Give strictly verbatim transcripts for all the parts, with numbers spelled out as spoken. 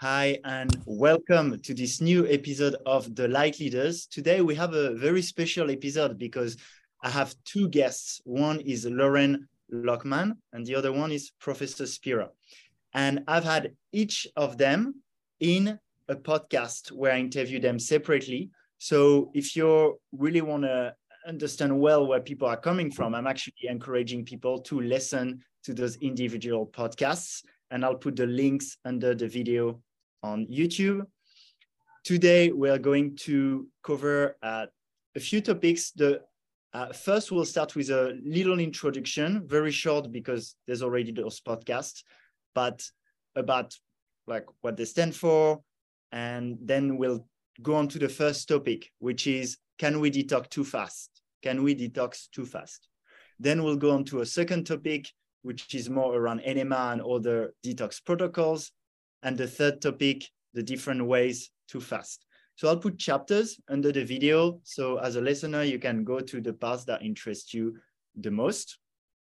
Hi, and welcome to this new episode of The Light Leaders. Today, we have a very special episode because I have two guests. One is Lauren Lockman, and the other one is Professor Spira. And I've had each of them in a podcast where I interview them separately. So if you really want to understand well where people are coming from, I'm actually encouraging people to listen to those individual podcasts. And I'll put the links under the video on YouTube. Today, we are going to cover uh, a few topics. The uh, first, we'll start with a little introduction, very short because there's already those podcasts, but about like what they stand for. And then we'll go on to the first topic, which is, can we detox too fast? Can we detox too fast? Then we'll go on to a second topic, which is more around enema and other detox protocols. And the third topic, the different ways to fast. So I'll put chapters under the video. So as a listener, you can go to the parts that interest you the most.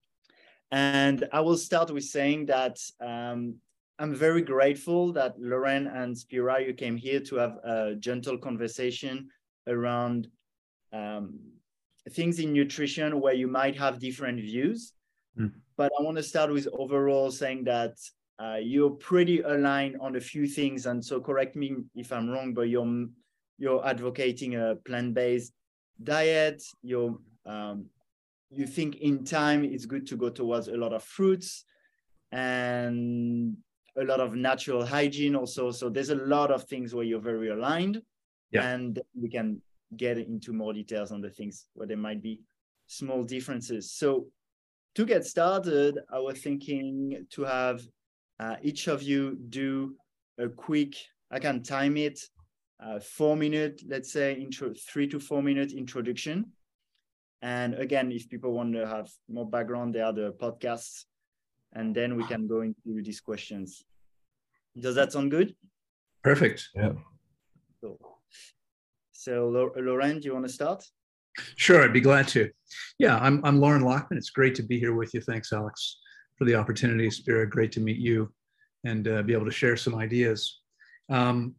And I will start with saying that um, I'm very grateful that Lauren and Spira, you came here to have a gentle conversation around um, things in nutrition where you might have different views. Mm. But I want to start with overall saying that Uh, you're pretty aligned on a few things, and so correct me if I'm wrong, but you're you're advocating a plant-based diet. You're um, you think in time it's good to go towards a lot of fruits and a lot of natural hygiene also. So there's a lot of things where you're very aligned, yeah. And we can get into more details on the things where there might be small differences. So to get started, I was thinking to have Uh, each of you do a quick, I can time it, uh, four minute, let's say, intro, three to four minute introduction. And again, if people want to have more background, there are the podcasts, and then we can go into these questions. Does that sound good? Perfect. Yeah. Cool. So, Lauren, do you want to start? Sure, I'd be glad to. Yeah, I'm, I'm Lauren Lockman. It's great to be here with you. Thanks, Alex, for the opportunity. Spira, great to meet you and uh, be able to share some ideas. Um,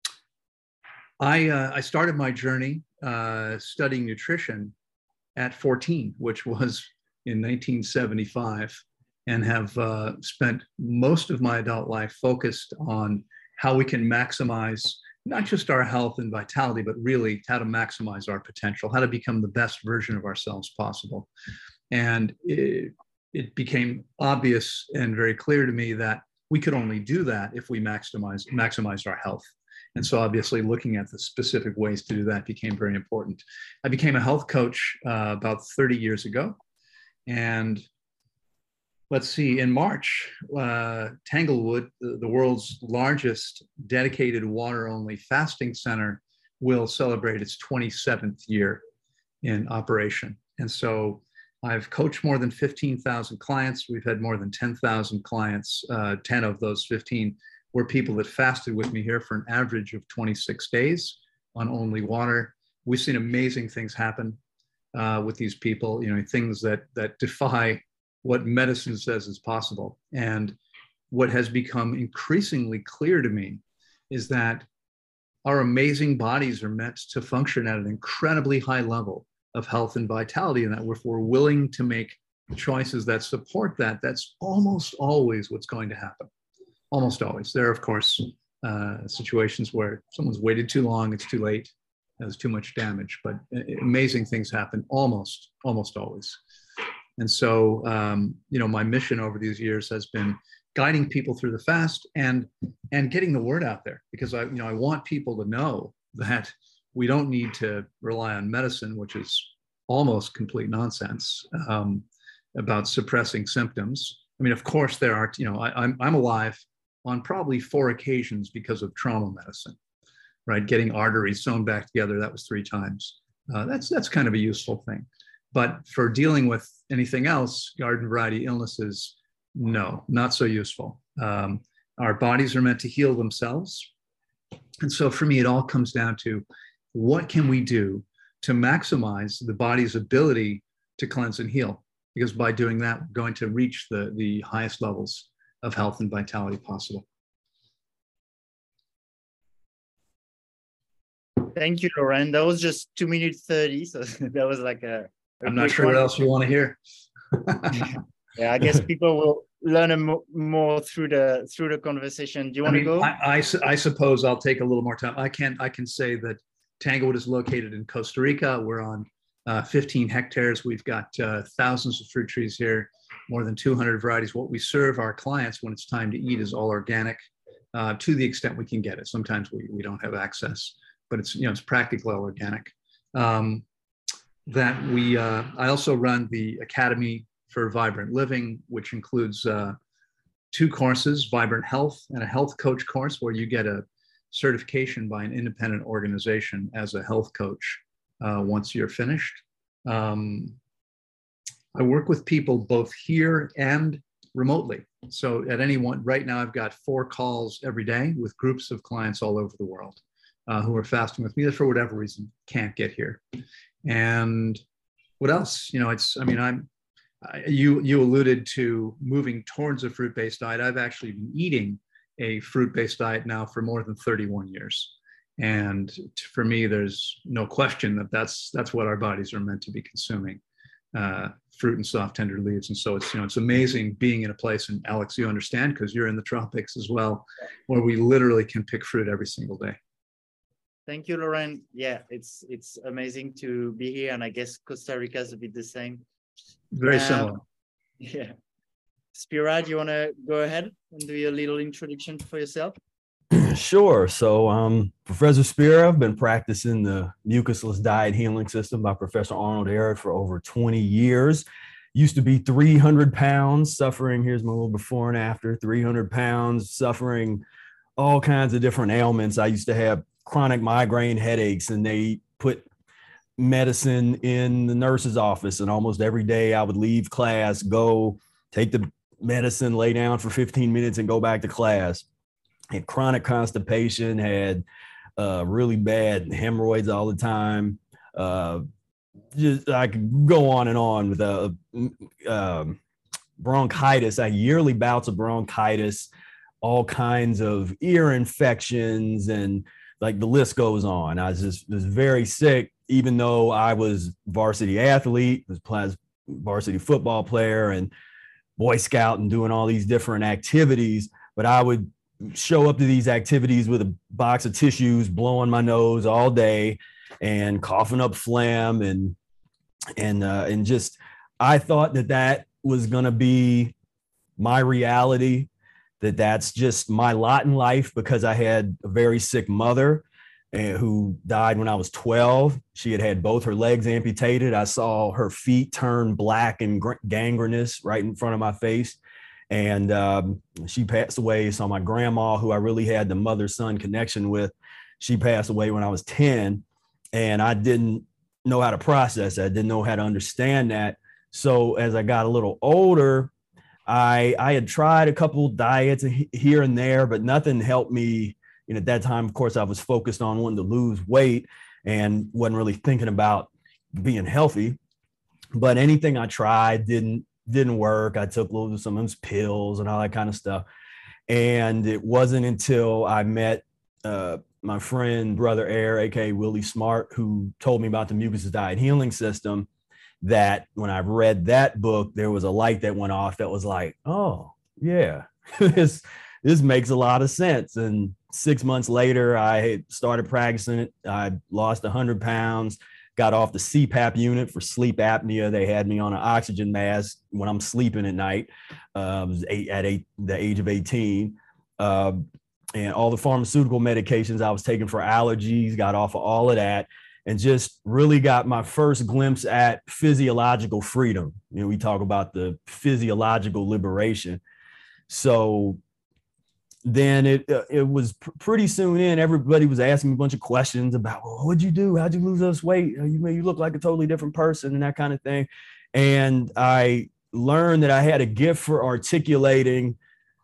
I, uh, I started my journey uh, studying nutrition at fourteen, which was in nineteen seventy-five, and have uh, spent most of my adult life focused on how we can maximize not just our health and vitality, but really how to maximize our potential, how to become the best version of ourselves possible. And it, it became obvious and very clear to me that we could only do that if we maximize, maximize our health. And so obviously looking at the specific ways to do that became very important. I became a health coach uh, about thirty years ago. And let's see, in March, uh, Tanglewood, the, the world's largest dedicated water-only fasting center, will celebrate its twenty-seventh year in operation. And so I've coached more than fifteen thousand clients. We've had more than ten thousand clients. Uh, ten of those fifteen were people that fasted with me here for an average of twenty-six days on only water. We've seen amazing things happen uh, with these people, you know, things that, that defy what medicine says is possible. And what has become increasingly clear to me is that our amazing bodies are meant to function at an incredibly high level of health and vitality, and that if we're willing to make choices that support that, that's almost always what's going to happen. Almost always. There are, of course, uh, situations where someone's waited too long, it's too late, there's too much damage, but amazing things happen almost, almost always. And so, um, you know, my mission over these years has been guiding people through the fast and, and getting the word out there, because I, you know, I want people to know that we don't need to rely on medicine, which is almost complete nonsense, um, about suppressing symptoms. I mean, of course, there are, you know, I, I'm, I'm alive on probably four occasions because of trauma medicine, right? Getting arteries sewn back together, that was three times. Uh, that's, that's kind of a useful thing. But for dealing with anything else, garden variety illnesses, no, not so useful. Um, our bodies are meant to heal themselves. And so for me, it all comes down to, what can we do to maximize the body's ability to cleanse and heal? Because by doing that, we're going to reach the, the highest levels of health and vitality possible. Thank you, Lauren. That was just two minutes thirty. So that was like a, a I'm not sure one. what else you want to hear. Yeah, I guess people will learn a mo- more through the through the conversation. Do you I want mean, to go? I, I, I suppose I'll take a little more time. I can I can say that Tanglewood is located in Costa Rica. We're on uh, fifteen hectares. We've got uh, thousands of fruit trees here, more than two hundred varieties. What we serve our clients when it's time to eat is all organic, uh, to the extent we can get it. Sometimes we, we don't have access, but it's, you know, it's practically all organic. Um, that we, uh, I also run the Academy for Vibrant Living, which includes uh, two courses, Vibrant Health and a health coach course, where you get a certification by an independent organization as a health coach uh, once you're finished. Um, I work with people both here and remotely. So at any one, right now I've got four calls every day with groups of clients all over the world uh, who are fasting with me that for whatever reason can't get here. And what else? You know, it's, I mean, I'm, I, you, you alluded to moving towards a fruit-based diet. I've actually been eating a fruit-based diet now for more than thirty-one years. And for me, there's no question that that's, that's what our bodies are meant to be consuming, uh, fruit and soft, tender leaves. And so it's, you know, it's amazing being in a place, and Alex, you understand, because you're in the tropics as well, where we literally can pick fruit every single day. Thank you, Lauren. Yeah, it's it's amazing to be here, and I guess Costa Rica is a bit the same. Very um, similar. Yeah. Spira, do you want to go ahead and do your little introduction for yourself? Sure. So, um, Professor Spira, I've been practicing the mucusless diet healing system by Professor Arnold Ehret for over twenty years. Used to be three hundred pounds, suffering, here's my little before and after, three hundred pounds, suffering all kinds of different ailments. I used to have chronic migraine headaches, and they put medicine in the nurse's office. And almost every day I would leave class, go take the medicine, lay down for fifteen minutes and go back to class. Had chronic constipation, had uh, really bad hemorrhoids all the time. Uh, just I could go on and on with uh, uh, bronchitis. I had yearly bouts of bronchitis, all kinds of ear infections, and like the list goes on. I was just was very sick, even though I was varsity athlete, was varsity football player and Boy Scout and doing all these different activities. But I would show up to these activities with a box of tissues, blowing my nose all day and coughing up phlegm, and and uh, and just I thought that that was going to be my reality, that that's just my lot in life, because I had a very sick mother uh, who died when I was twelve. She had had both her legs amputated. I saw her feet turn black and gangrenous right in front of my face. And um, she passed away. So my grandma, who I really had the mother-son connection with, she passed away when I was ten. And I didn't know how to process that. I didn't know how to understand that. So as I got a little older, I, I had tried a couple diets here and there, but nothing helped me. You know, at that time, of course, I was focused on wanting to lose weight and wasn't really thinking about being healthy. But anything I tried didn't didn't work. I took a little some of those pills and all that kind of stuff. And it wasn't until I met uh, my friend, Brother Air, aka Willie Smart, who told me about the mucusless diet healing system, that when I read that book, there was a light that went off that was like, oh, yeah, this, this makes a lot of sense. And six months later, I started practicing it. I lost one hundred pounds, got off the C PAP unit for sleep apnea. They had me on an oxygen mask when I'm sleeping at night. Uh, I was eight, at eight, the age of eighteen. Uh, and all the pharmaceutical medications I was taking for allergies, got off of all of that, and just really got my first glimpse at physiological freedom. You know, we talk about the physiological liberation. So then it it was pr- pretty soon in, everybody was asking me a bunch of questions about, well, what'd you do? How'd you lose this weight? You made you look like a totally different person, and that kind of thing. And I learned that I had a gift for articulating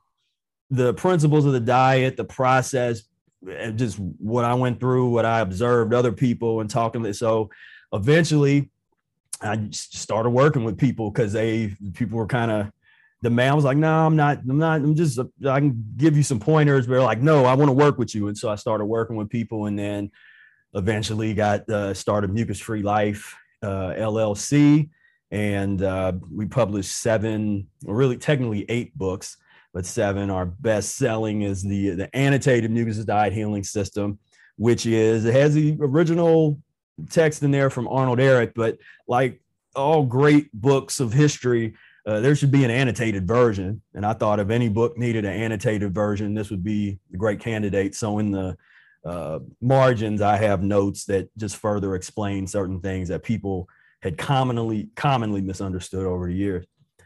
the principles of the diet, the process, and just what I went through, what I observed other people and talking to. So eventually I started working with people, because they people were kind of, the man was like, no, I'm not, I'm not, I'm just, I can give you some pointers, but they're like, no, I want to work with you. And so I started working with people. And then eventually got uh, started Mucus Free Life uh, L L C, and uh, we published seven, really technically eight books, but seven. Our best selling is the the annotated Mucus Diet Healing System, which is, it has the original text in there from Arnold Ehret, but like all great books of history, uh, there should be an annotated version. And I thought if any book needed an annotated version, this would be the great candidate. So in the uh, margins, I have notes that just further explain certain things that people had commonly commonly misunderstood over the years.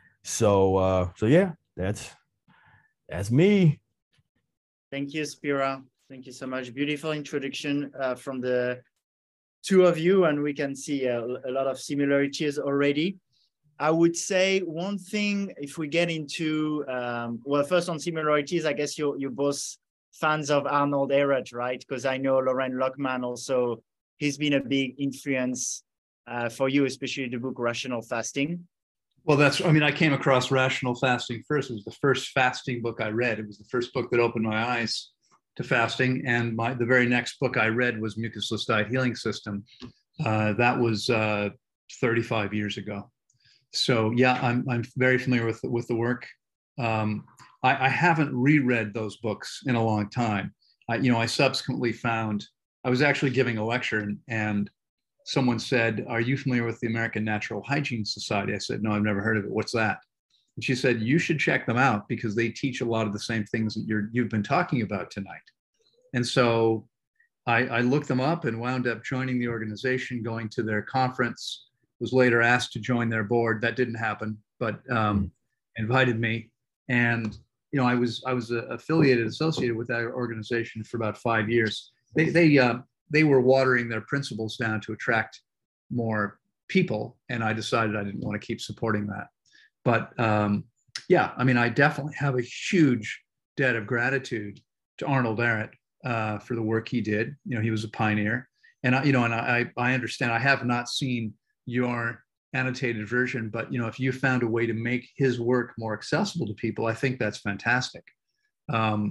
So uh, so yeah, that's that's me. Thank you, Spira. Thank you so much. Beautiful introduction uh, from the two of you, and we can see a, a lot of similarities already. I would say one thing, if we get into, um, well, first on similarities, I guess you're, you're both fans of Arnold Ehret, right? Because I know Loren Lockman also, he's been a big influence uh, for you, especially the book Rational Fasting. Well, that's, I mean, I came across Rational Fasting first. It was the first fasting book I read. It was the first book that opened my eyes to fasting. And my, the very next book I read was Mucusless Diet Healing System. Uh, that was uh, thirty-five years ago. So yeah, I'm, I'm very familiar with, with the work. Um, I, I haven't reread those books in a long time. I, you know, I subsequently found, I was actually giving a lecture, and, and someone said, "Are you familiar with the American Natural Hygiene Society?" I said, "No, I've never heard of it. What's that?" And she said, "You should check them out because they teach a lot of the same things that you're, you've been talking about tonight." And so I, I looked them up and wound up joining the organization, going to their conference, was later asked to join their board. That didn't happen, but um, invited me. And, you know, I was, I was uh, affiliated, associated with that organization for about five years. They, they, uh, they were watering their principles down to attract more people. And I decided I didn't want to keep supporting that. But um, yeah, I mean, I definitely have a huge debt of gratitude to Arnold Ehret uh, for the work he did. You know, he was a pioneer. And, I, you know, and I, I understand, I have not seen your annotated version, but, you know, if you found a way to make his work more accessible to people, I think that's fantastic. Um,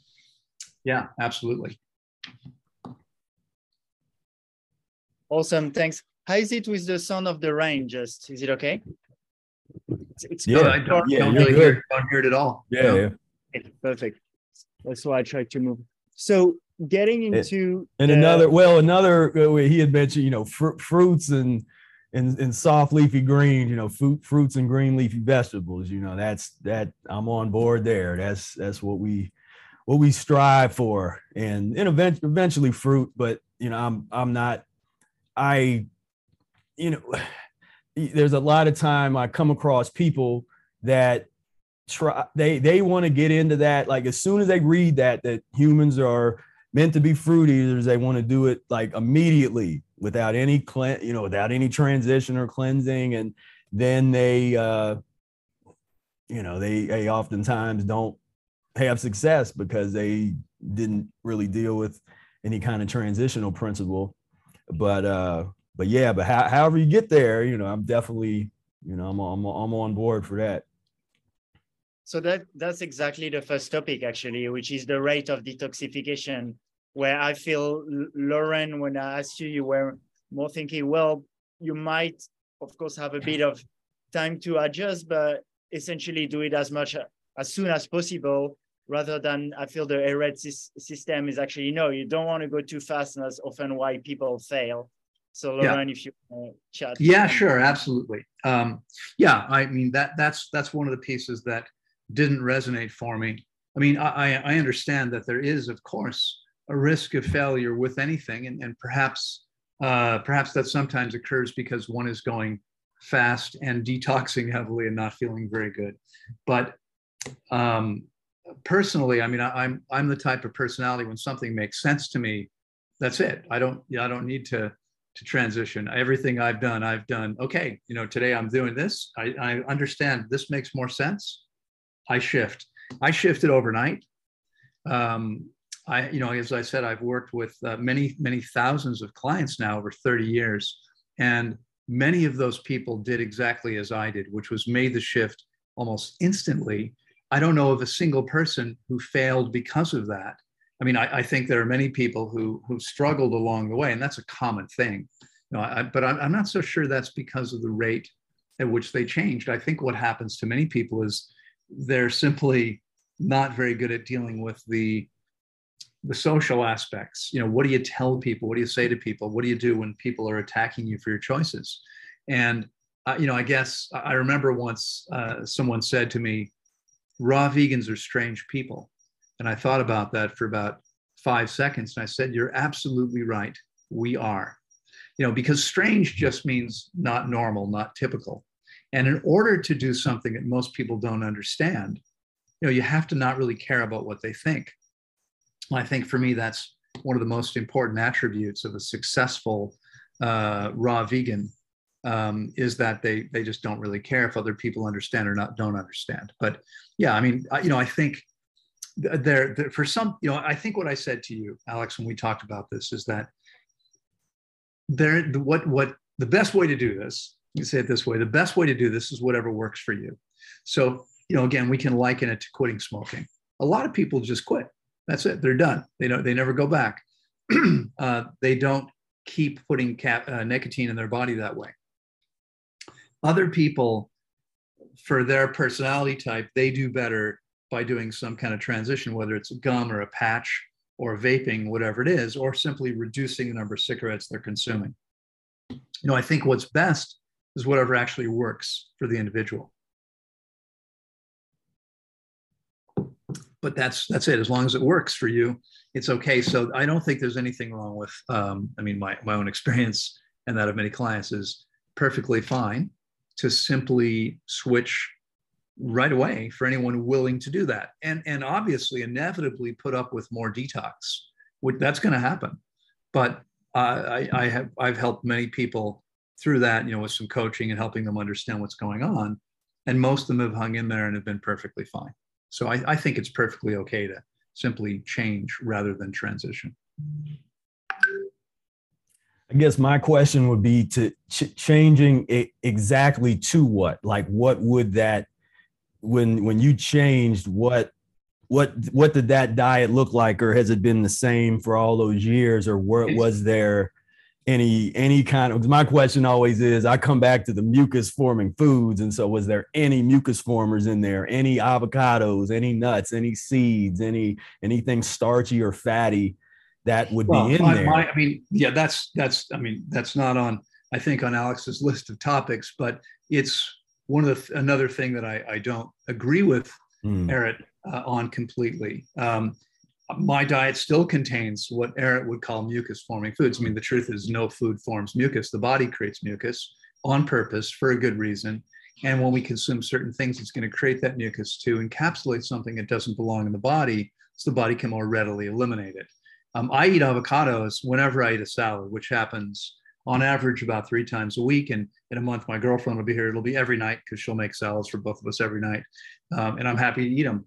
yeah, absolutely. Awesome, thanks. How is it with the sound of the rain? Just, is it okay? It's, it's yeah, I don't, yeah, don't really hear, don't hear it at all. Yeah, no. yeah. Okay, perfect. That's why I tried to move. So getting into and the, another, well, another he had mentioned, you know, fr fruits and and and soft leafy greens, you know, fruit fruits and green leafy vegetables. You know, that's that I'm on board there. That's that's what we what we strive for, and and event, eventually fruit. But you know, I'm I'm not I you know. There's a lot of time I come across people that try, they, they want to get into that. Like as soon as they read that, that humans are meant to be fruit eaters, they want to do it like immediately without any, you know, without any transition or cleansing. And then they, uh, you know, they, they oftentimes don't have success because they didn't really deal with any kind of transitional principle. But, uh, But yeah, but how, however you get there, you know, I'm definitely, you know, I'm, I'm, I'm on board for that. So that that's exactly the first topic, actually, which is the rate of detoxification, where I feel, Loren, when I asked you, you were more thinking, well, you might, of course, have a bit of time to adjust, but essentially do it as much as soon as possible, rather than I feel the Ehret system is actually, no, you don't want to go too fast, and that's often why people fail. So Loren, yeah. if you uh, chat. Yeah, sure, absolutely. Um, yeah, I mean, that that's that's one of the pieces that didn't resonate for me. I mean, I, I understand that there is, of course, a risk of failure with anything, and, and perhaps uh, perhaps that sometimes occurs because one is going fast and detoxing heavily and not feeling very good. But um, personally, I mean, I, I'm I'm the type of personality, when something makes sense to me, that's it. I don't yeah, I don't need to. to transition. Everything I've done, I've done, okay, you know, today I'm doing this. I, I understand this makes more sense. I shift. I shifted overnight. Um, I, you know, as I said, I've worked with uh, many, many thousands of clients now over thirty years. And many of those people did exactly as I did, which was made the shift almost instantly. I don't know of a single person who failed because of that. I mean, I, I think there are many people who who struggled along the way, and that's a common thing. You know, I, but I'm, I'm not so sure that's because of the rate at which they changed. I think what happens to many people is they're simply not very good at dealing with the the social aspects. You know, what do you tell people? What do you say to people? What do you do when people are attacking you for your choices? And uh, you know, I guess I remember once uh, someone said to me, "Raw vegans are strange people." And I thought about that for about five seconds. And I said, "You're absolutely right. We are." You know, because strange just means not normal, not typical. And in order to do something that most people don't understand, you know, you have to not really care about what they think. I think for me, that's one of the most important attributes of a successful uh, raw vegan, um, is that they they just don't really care if other people understand or not don't understand. But yeah, I mean, I, you know, I think there, there for some, you know, I think what I said to you, Alex, when we talked about this, is that there, what what the best way to do this, you say it this way, the best way to do this is whatever works for you. So, you know, again, we can liken it to quitting smoking. A lot of people just quit. That's it. They're done. They don't. They never go back. uh, they don't keep putting cap, uh, nicotine in their body that way. Other people, for their personality type, they do better by doing some kind of transition, whether it's a gum or a patch or vaping, whatever it is, or simply reducing the number of cigarettes they're consuming. You know, I think what's best is whatever actually works for the individual. But that's that's it. As long as it works for you, it's okay. So I don't think there's anything wrong with, um, I mean, my, my own experience and that of many clients is perfectly fine to simply switch right away for anyone willing to do that. And, and obviously, inevitably put up with more detox. That's going to happen. But uh, I, I have, I've helped many people through that, you know, with some coaching and helping them understand what's going on. And most of them have hung in there and have been perfectly fine. So I, I think it's perfectly okay to simply change rather than transition. I guess my question would be to ch- changing it exactly to what? Like, what would that, when when you changed, what what what did that diet look like, or has it been the same for all those years, or what was there any any kind of, my question always is, I come back to the mucus forming foods, and so was there any mucus formers in there, any avocados, any nuts, any seeds, any anything starchy or fatty that would well, be in my, there? My, I mean, yeah, that's that's I mean, that's not on, I think, on Alex's list of topics, but it's one of the another thing that I, I don't agree with mm. Eric uh, on completely. Um, My diet still contains what Eric would call mucus-forming foods. I mean, the truth is no food forms mucus. The body creates mucus on purpose for a good reason. And when we consume certain things, it's going to create that mucus to encapsulate something that doesn't belong in the body, so the body can more readily eliminate it. Um, I eat avocados whenever I eat a salad, which happens on average about three times a week. And in a month, my girlfriend will be here. It'll be every night because she'll make salads for both of us every night. Um, and I'm happy to eat them.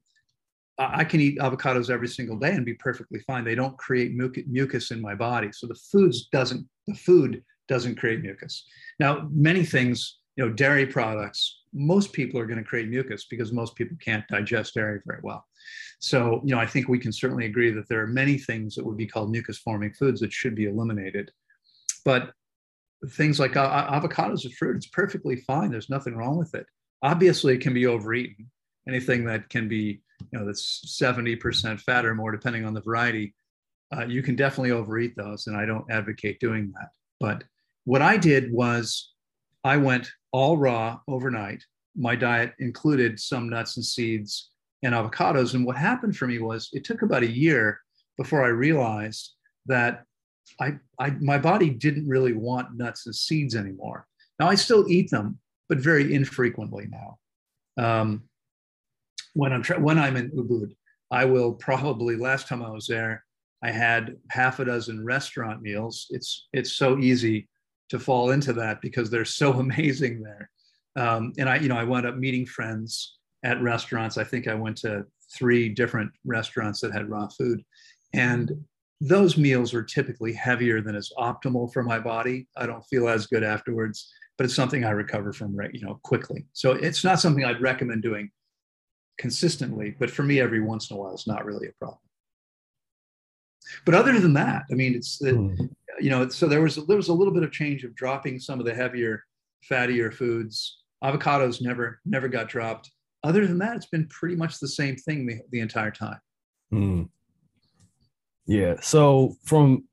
I can eat avocados every single day and be perfectly fine. They don't create mucus in my body. So the foods doesn't, the food doesn't create mucus. Now, many things, you know, dairy products, most people are going to create mucus because most people can't digest dairy very well. So, you know, I think we can certainly agree that there are many things that would be called mucus forming foods that should be eliminated. But things like uh, avocados are fruit, it's perfectly fine. There's nothing wrong with it. Obviously, it can be overeaten. Anything that can be, you know, that's seventy percent fat or more, depending on the variety, uh, you can definitely overeat those. And I don't advocate doing that. But what I did was I went all raw overnight. My diet included some nuts and seeds and avocados. And what happened for me was it took about a year before I realized that I, I my body didn't really want nuts and seeds anymore. Now, I still eat them, but very infrequently now. Um, When I'm when I'm in Ubud, I will probably, last time I was there, I had half a dozen restaurant meals. It's it's so easy to fall into that because they're so amazing there. Um, and I, you know, I wound up meeting friends at restaurants. I think I went to three different restaurants that had raw food, and those meals are typically heavier than is optimal for my body. I don't feel as good afterwards, but it's something I recover from, you know, quickly. So it's not something I'd recommend doing consistently, but for me, every once in a while, it's not really a problem. But other than that, I mean, it's, it, Mm. you know, so there was, there was a little bit of change of dropping some of the heavier, fattier foods. Avocados never, never got dropped. Other than that, it's been pretty much the same thing the, the entire time. Mm. Yeah. So from,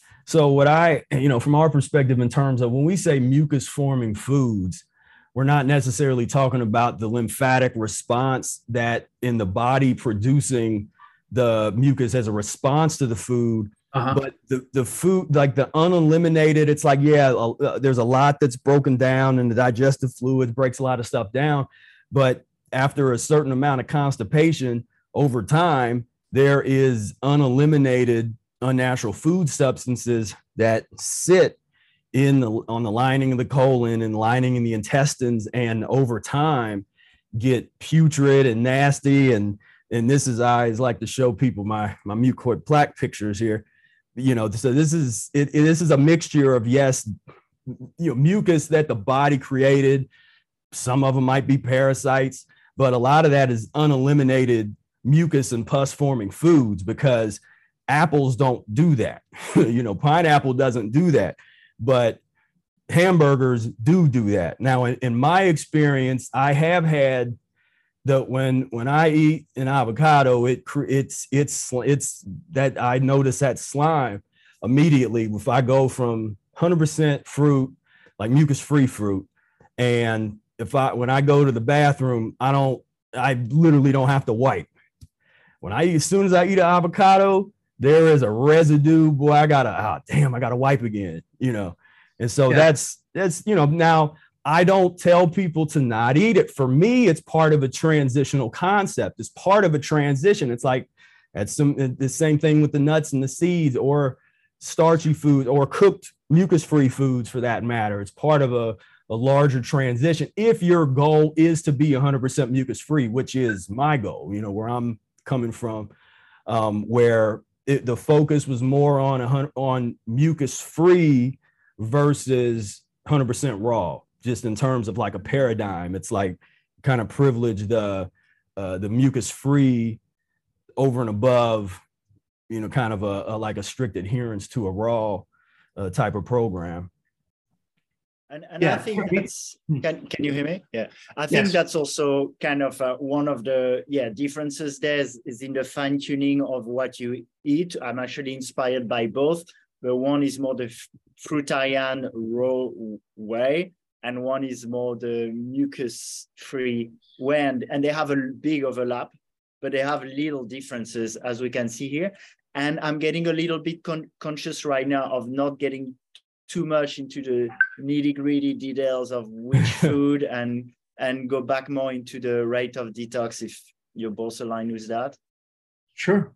so what I, you know, from our perspective in terms of when we say mucus forming foods, we're not necessarily talking about the lymphatic response that in the body producing the mucus as a response to the food, uh-huh. but the, the food, like the uneliminated, it's like, yeah, uh, there's a lot that's broken down and the digestive fluid breaks a lot of stuff down. But after a certain amount of constipation over time, there is uneliminated unnatural food substances that sit in the, on the lining of the colon and lining in the intestines, and over time get putrid and nasty. And and this is, I always like to show people my my mucoid plaque pictures here. You know, so this is it, it this is a mixture of, yes, you know, mucus that the body created. Some of them might be parasites, but a lot of that is uneliminated mucus and pus forming foods, because apples don't do that. You know, pineapple doesn't do that, but hamburgers do do that. Now, in, in my experience, I have had that when when I eat an avocado, it it's it's it's that I notice that slime immediately. If I go from one hundred percent fruit, like mucus free fruit, and if I when I go to the bathroom, I don't I literally don't have to wipe. When I eat, as soon as I eat an avocado, there is a residue. Boy, I gotta, oh, damn, I gotta wipe again, you know? And so yeah. that's, that's, you know, now I don't tell people to not eat it. For me, it's part of a transitional concept. It's part of a transition. It's like, that's some, the same thing with the nuts and the seeds, or starchy food, or cooked mucus-free foods for that matter. It's part of a, a larger transition. If your goal is to be one hundred percent mucus-free, which is my goal, you know, where I'm coming from, um, where it, the focus was more on a, on mucus-free versus one hundred percent raw, just in terms of like a paradigm. It's like kind of privilege the uh, the mucus-free over and above, you know, kind of a, a like a strict adherence to a raw uh, type of program. And, and yeah. I think that's, can, can you hear me? Yeah. I think yes. that's also kind of uh, one of the, yeah, differences there is, is in the fine tuning of what you eat. I'm actually inspired by both, but one is more the fruitarian raw way, and one is more the mucus free way. And, and they have a big overlap, but they have little differences, as we can see here. And I'm getting a little bit con conscious right now of not getting too much into the nitty gritty details of which food, and and go back more into the rate of detox, if you're both aligned with that. Sure.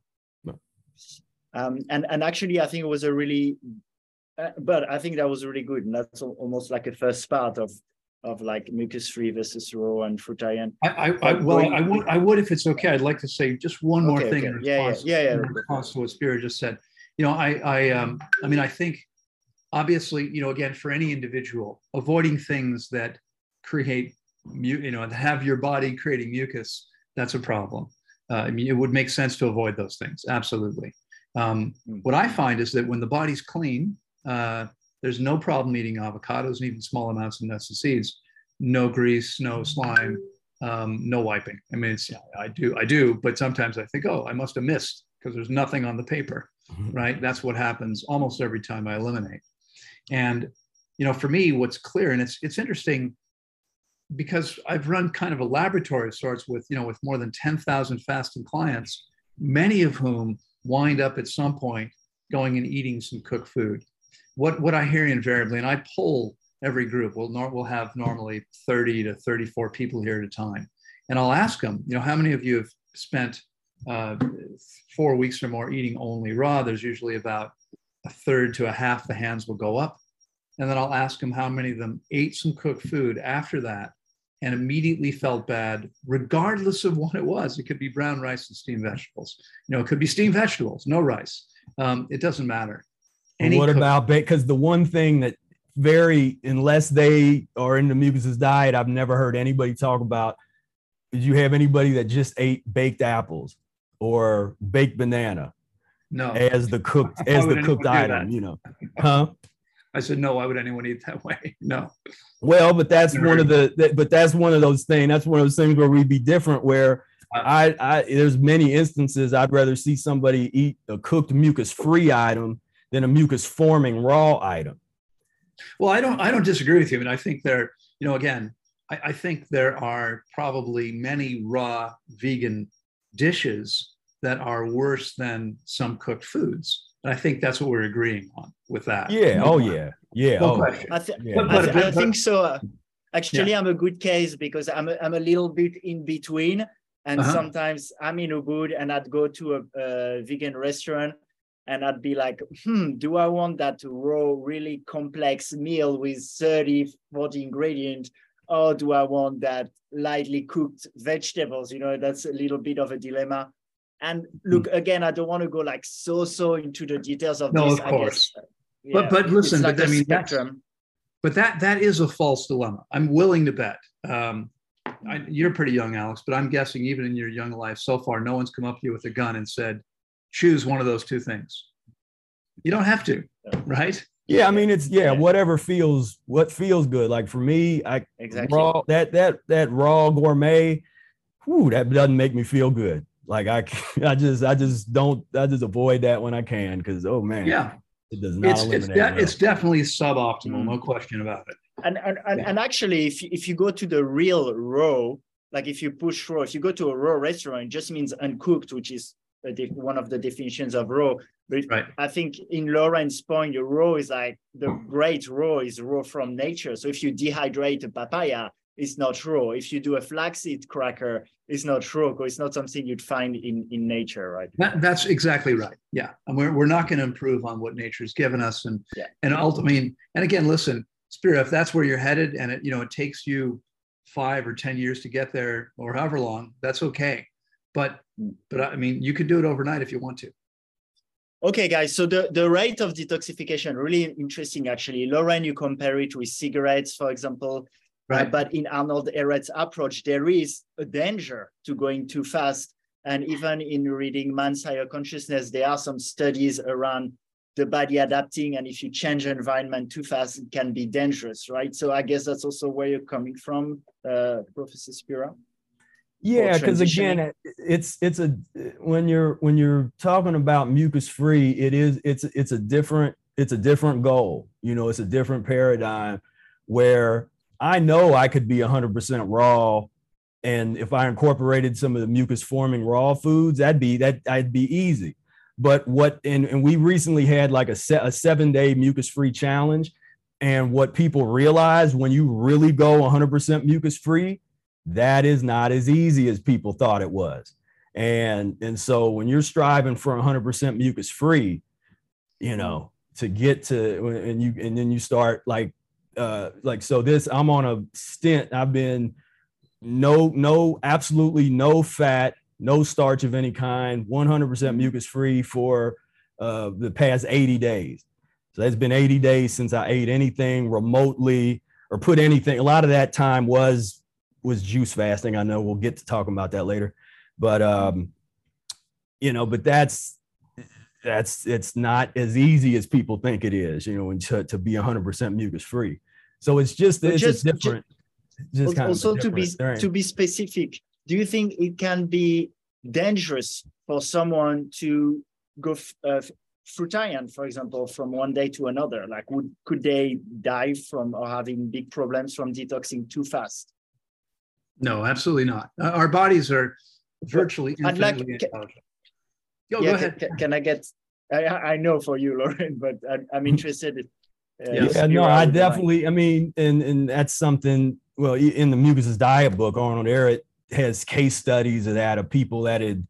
Um, and, and actually, I think it was a really, uh, but I think that was really good. And that's almost like a first part of, of like mucus-free versus raw and fruitarian. I, I, I well, I would, I would, if it's okay, I'd like to say just one more okay, thing okay. in yeah, response, yeah, yeah, yeah. in response to what Spira just said. You know, I, I, um, I mean, I think, obviously, you know, again, for any individual, avoiding things that create, you know, have your body creating mucus, that's a problem. Uh, I mean, it would make sense to avoid those things. Absolutely. Um, what I find is that when the body's clean, uh, there's no problem eating avocados and even small amounts of nuts and seeds. No grease, no slime, um, no wiping. I mean, it's, I do, I do, but sometimes I think, oh, I must have missed because there's nothing on the paper, right? That's what happens almost every time I eliminate. And, you know, for me, what's clear, and it's it's interesting because I've run kind of a laboratory of sorts with, you know, with more than ten thousand fasting clients, many of whom wind up at some point going and eating some cooked food. What what I hear invariably, and I poll every group, we'll, we'll have normally thirty to thirty-four people here at a time. And I'll ask them, you know, how many of you have spent uh, four weeks or more eating only raw? There's usually about a third to a half the hands will go up. And then I'll ask them how many of them ate some cooked food after that and immediately felt bad, regardless of what it was. It could be brown rice and steamed vegetables. You know, it could be steamed vegetables, no rice. Um, it doesn't matter. Any what about, because the one thing that very, unless they are in the mucus diet, I've never heard anybody talk about, did you have anybody that just ate baked apples or baked banana? No. as the cooked Why as would the anyone cooked do item, that? you know. Huh? I said, no, why would anyone eat that way? No. Well, but that's Never one of heard. the that, but that's one of those things. That's one of those things where we'd be different. Where Uh, I, I there's many instances I'd rather see somebody eat a cooked mucus-free item than a mucus-forming raw item. Well, I don't I don't disagree with you. I mean, I think there, you know, again, I, I think there are probably many raw vegan dishes that are worse than some cooked foods. And I think that's what we're agreeing on with that. Yeah. No Oh question. yeah. Yeah. No Oh question. I, th- yeah. But- I, but- th- but- I think so. Uh, Actually, Yeah. I'm a good case because I'm a, I'm a little bit in between. And Uh-huh. sometimes I'm in Ubud and I'd go to a, a vegan restaurant and I'd be like, hmm, do I want that raw, really complex meal with thirty, forty ingredients? Or do I want that lightly cooked vegetables? You know, that's a little bit of a dilemma. And look, again, I don't want to go like so, so into the details of No, this. of I course. guess, But- but listen, it's like but I a mean, that's- spectrum. But that that is a false dilemma. I'm willing to bet. Um, I, you're pretty young, Alex, but I'm guessing even in your young life so far, no one's come up to you with a gun and said, choose one of those two things. You don't have to, right? Yeah, I mean it's yeah, Yeah. whatever feels what feels good. Like for me, I Exactly. raw that that that raw gourmet, whew, that doesn't make me feel good. Like I I just I just don't I just avoid that when I can because oh man, Yeah, it does not it's it's, eliminate de- well. it's definitely suboptimal, Mm. no question about it. And and, and, Yeah. and actually, if you, if you go to the real raw, like if you push raw, if you go to a raw restaurant, it just means uncooked, which is a def- one of the definitions of raw. But Right. I think in Lauren's point, the raw is like the great raw is raw from nature. So if you dehydrate a papaya, it's not raw. If you do a flaxseed cracker, it's not raw, because it's not something you'd find in, in nature, right? That, that's exactly right. Yeah, and we're we're not going to improve on what nature's given us, and Yeah. and ultimately, I mean, and again, listen, Spira, if that's where you're headed, and it you know it takes you five or ten years to get there, or however long, that's okay. But but I mean, you could do it overnight if you want to. Okay, guys, so the, the rate of detoxification, really interesting, actually. Lauren, you compare it with cigarettes, for example. Right. Uh, but in Arnold Ehret's approach, there is a danger to going too fast. And even in reading Man's Higher Consciousness, there are some studies around the body adapting. And if you change the environment too fast, it can be dangerous, right? So I guess that's also where you're coming from, uh, Professor Spira. Yeah, because transitioning. again, it- it's it's a when you're when you're talking about mucus free, it is it's it's a different it's a different goal. You know, it's a different paradigm where I know I could be one hundred percent raw, and if I incorporated some of the mucus forming raw foods, that'd be that that'd be easy. But what and, and we recently had like a, se- a seven day mucus free challenge, and what people realize when you really go one hundred percent mucus free, that is not as easy as people thought it was. And, and so when you're striving for one hundred percent mucus free, you know, to get to, and you, and then you start like, uh, like, so this, I'm on a stint. I've been no, no, absolutely no fat, no starch of any kind, one hundred percent mucus free for uh, the past eighty days. So it's been eighty days since I ate anything remotely or put anything. A lot of that time was was juice fasting. I know we'll get to talking about that later, but um, you know, but that's that's it's not as easy as people think it is, you know, and to, to be one hundred percent mucus free. So it's just But it's just- just different. Just kind Also, of a to be different to thing. be specific, do you think it can be dangerous for someone to go f- uh, fruitarian, for example, from one day to another? Like, would could they die from or having big problems from detoxing too fast? No, absolutely not. Uh, Our bodies are virtually I'd like- infinitely ca- intelligent. Go, yeah, go ca- ahead. ca- Can, I get? I, I know for you, Lauren, but I, I'm interested. In, uh, Yeah, Yeah, Spira no, I would like- definitely. I mean, and and that's something. Well, in the Mucus's Diet book, Arnold Ehret has case studies of that of people that had,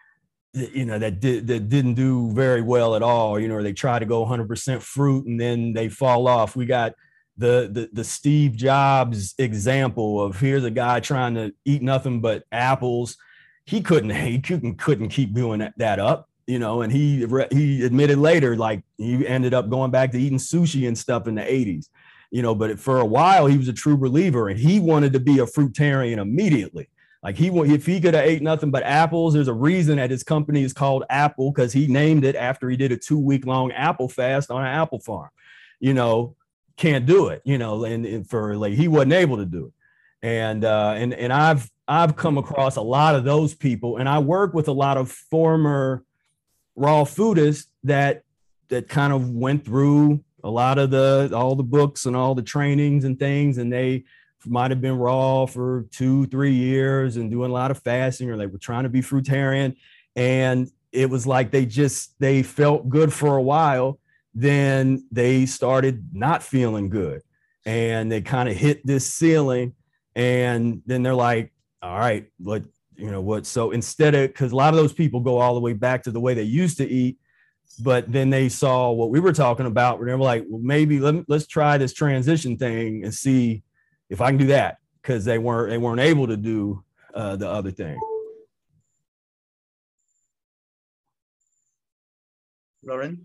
you know, that did that didn't do very well at all. You know, they try to go one hundred percent fruit and then they fall off. We got the the the Steve Jobs example of here's a guy trying to eat nothing but apples. He couldn't he couldn't couldn't keep doing that, that up. You know, and he he admitted later, like he ended up going back to eating sushi and stuff in the eighties, you know, but for a while he was a true believer and he wanted to be a fruitarian immediately. Like he, if he could have ate nothing but apples, there's a reason that his company is called Apple, because he named it after he did a two week long apple fast on an apple farm. You know, can't do it. You know, and, and for like he wasn't able to do it. And uh, and and I've I've come across a lot of those people, and I work with a lot of former raw foodists that that kind of went through a lot of the all the books and all the trainings and things, and they might have been raw for two, three years and doing a lot of fasting, or they were trying to be fruitarian. And it was like they just they felt good for a while. Then they started not feeling good, and they kind of hit this ceiling. And then they're like, all right, what, you know what? So instead of, because a lot of those people go all the way back to the way they used to eat, but then they saw what we were talking about, where they were like, well, maybe let me, let's try this transition thing and see if I can do that, because they weren't they weren't able to do uh, the other thing. Lauren?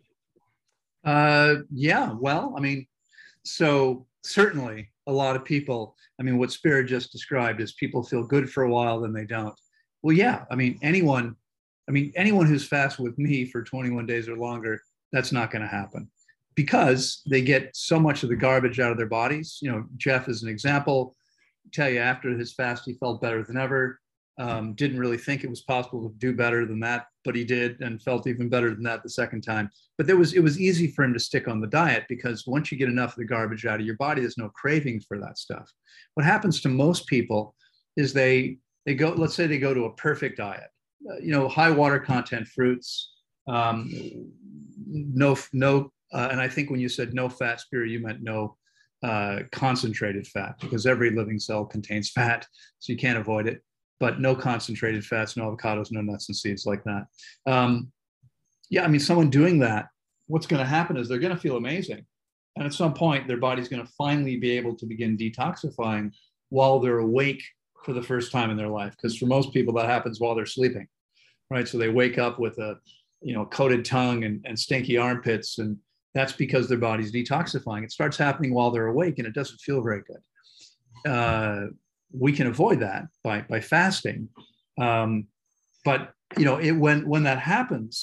Uh, yeah, well, I mean, so certainly a lot of people, I mean, what Spira just described is people feel good for a while, then they don't. Well, yeah, I mean, anyone, I mean, anyone who's fasted with me for twenty-one days or longer, that's not going to happen, because they get so much of the garbage out of their bodies. You know, Jeff is an example. Tell you, after his fast, he felt better than ever. Um, didn't really think it was possible to do better than that, but he did, and felt even better than that the second time. But there was, it was easy for him to stick on the diet, because once you get enough of the garbage out of your body, there's no craving for that stuff. What happens to most people is they, they go, let's say they go to a perfect diet, uh, you know, high water content fruits, um, no, no, uh, and I think when you said no fat, Spira, you meant no uh, concentrated fat, because every living cell contains fat, so you can't avoid it. But no concentrated fats, no avocados, no nuts and seeds like that. Um, yeah, I mean, someone doing that, what's going to happen is they're going to feel amazing. And at some point, their body's going to finally be able to begin detoxifying while they're awake for the first time in their life. Because for most people, that happens while they're sleeping, right? So they wake up with a, you know, coated tongue and, and stinky armpits. And that's because their body's detoxifying. It starts happening while they're awake, and it doesn't feel very good. Uh, we can avoid that by, by fasting. Um, but, you know, it, when, when that happens,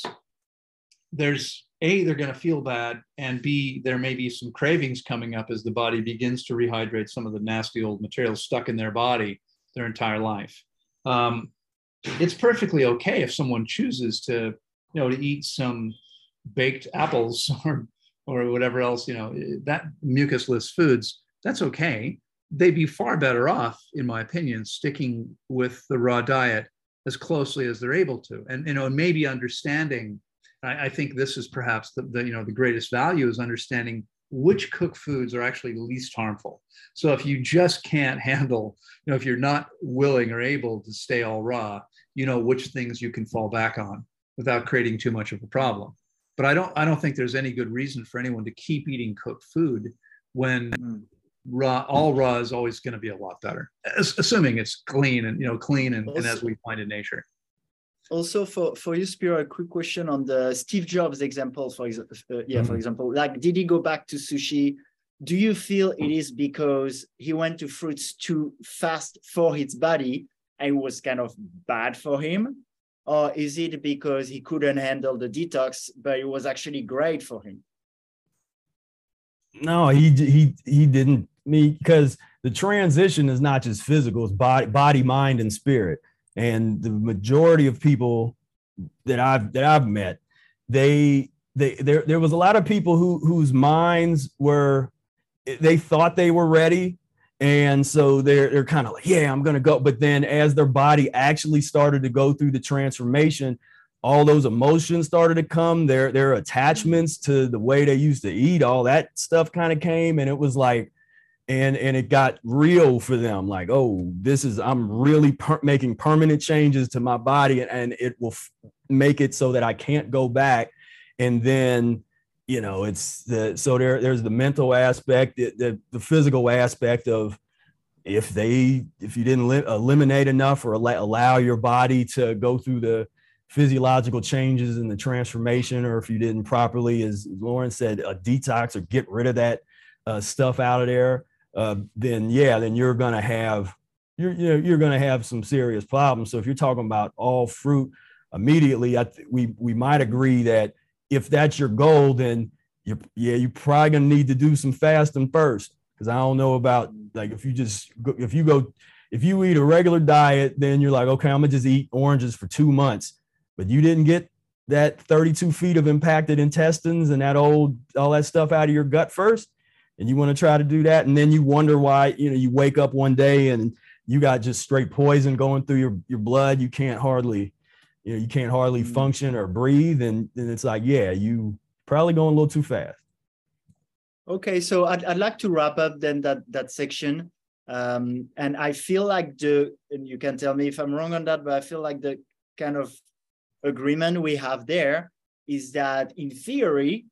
there's A, they're going to feel bad, and B, there may be some cravings coming up as the body begins to rehydrate some of the nasty old materials stuck in their body their entire life. Um, it's perfectly okay if someone chooses to, you know, to eat some baked apples or, or whatever else, you know, that mucusless foods, that's okay. They'd be far better off, in my opinion, sticking with the raw diet as closely as they're able to. And, you know, maybe understanding, I, I think this is perhaps the, the, you know, the greatest value is understanding which cooked foods are actually least harmful. So if you just can't handle, you know, if you're not willing or able to stay all raw, you know, which things you can fall back on without creating too much of a problem. But I don't, I don't think there's any good reason for anyone to keep eating cooked food when mm. raw, all raw is always going to be a lot better, assuming it's clean and, you know, clean and, also, and as we find in nature. Also for, for you, Spira, a quick question on the Steve Jobs example, for example, uh, yeah, mm-hmm. for example, like, did he go back to sushi? Do you feel it is because he went to fruits too fast for his body and it was kind of bad for him? Or is it because he couldn't handle the detox, but it was actually great for him? No, he he he didn't. Me, because the transition is not just physical; it's body, body, mind, and spirit. And the majority of people that I've that I've met, they they there there was a lot of people who whose minds were, they thought they were ready, and so they're they're kind of like, yeah, I'm gonna go. But then as their body actually started to go through the transformation, all those emotions started to come, their their attachments to the way they used to eat, all that stuff kind of came, and it was like, and and it got real for them, like, oh, this is, I'm really per- making permanent changes to my body, and, and it will f- make it so that I can't go back. And then, you know, it's the, so there there's the mental aspect, the, the, the physical aspect of, if they, if you didn't li- eliminate enough or allow, allow your body to go through the physiological changes and the transformation, or if you didn't properly, as Lauren said, a detox or get rid of that uh, stuff out of there, uh, then yeah, then you're going to have you're you're, you're going to have some serious problems. So if you're talking about all fruit immediately, I th- we we might agree that if that's your goal, then you yeah you're probably going to need to do some fasting first, because I don't know about, like, if you just go, if you go if you eat a regular diet, then you're like, okay, I'm gonna just eat oranges for two months, but you didn't get that thirty-two feet of impacted intestines and that old all that stuff out of your gut first, and you want to try to do that, and then you wonder why, you know, you wake up one day and you got just straight poison going through your, your blood. You can't hardly, you know, you can't hardly mm-hmm. function or breathe. And then it's like, yeah, you probably going a little too fast. Okay, so I'd, I'd like to wrap up then that, that section. Um, and I feel like the, and you can tell me if I'm wrong on that, but I feel like the kind of agreement we have there is that in theory,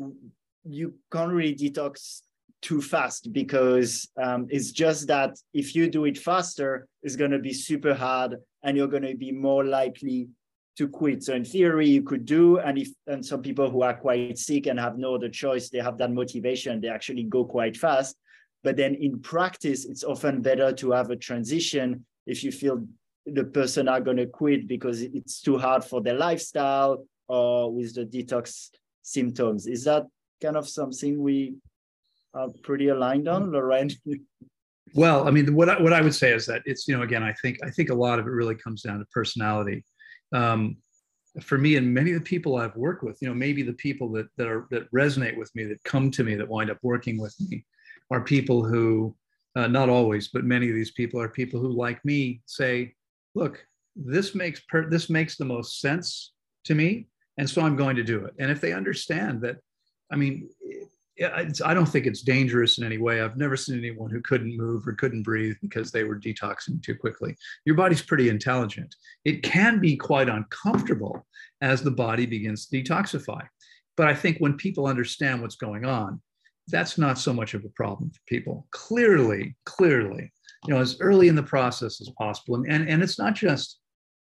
you can't really detox too fast, because um, it's just that if you do it faster, it's going to be super hard and you're going to be more likely to quit. So in theory, you could do, and if and some people who are quite sick and have no other choice, they have that motivation, they actually go quite fast. But then in practice, it's often better to have a transition if you feel the person are going to quit because it's too hard for their lifestyle or with the detox symptoms. Is that kind of something we are pretty aligned on, Loren? Well, I mean, what I, what I would say is that it's, you know, again, I think I think a lot of it really comes down to personality. Um, for me and many of the people I've worked with, you know, maybe the people that that are that resonate with me, that come to me, that wind up working with me, are people who, uh, not always, but many of these people are people who, like me, say, look, this makes per this makes the most sense to me, and so I'm going to do it. And if they understand that, I mean, it's, I don't think it's dangerous in any way. I've never seen anyone who couldn't move or couldn't breathe because they were detoxing too quickly. Your body's pretty intelligent. It can be quite uncomfortable as the body begins to detoxify. But I think when people understand what's going on, that's not so much of a problem for people. Clearly, clearly, you know, as early in the process as possible. And, and, and it's not just,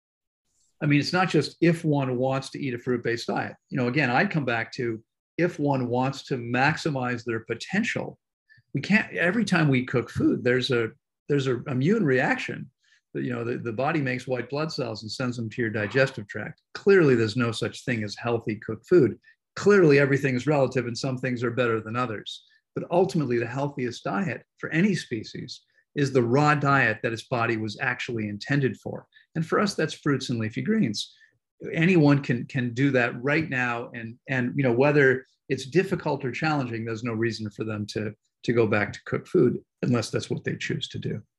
I mean, it's not just if one wants to eat a fruit-based diet. You know, again, I'd come back to, if one wants to maximize their potential, we can't, every time we cook food, there's a there's an immune reaction. You know, the, the body makes white blood cells and sends them to your digestive tract. Clearly, there's no such thing as healthy cooked food. Clearly, everything is relative and some things are better than others. But ultimately, the healthiest diet for any species is the raw diet that its body was actually intended for. And for us, that's fruits and leafy greens. Anyone can can do that right now, and and you know, whether it's difficult or challenging, there's no reason for them to to go back to cooked food unless that's what they choose to do.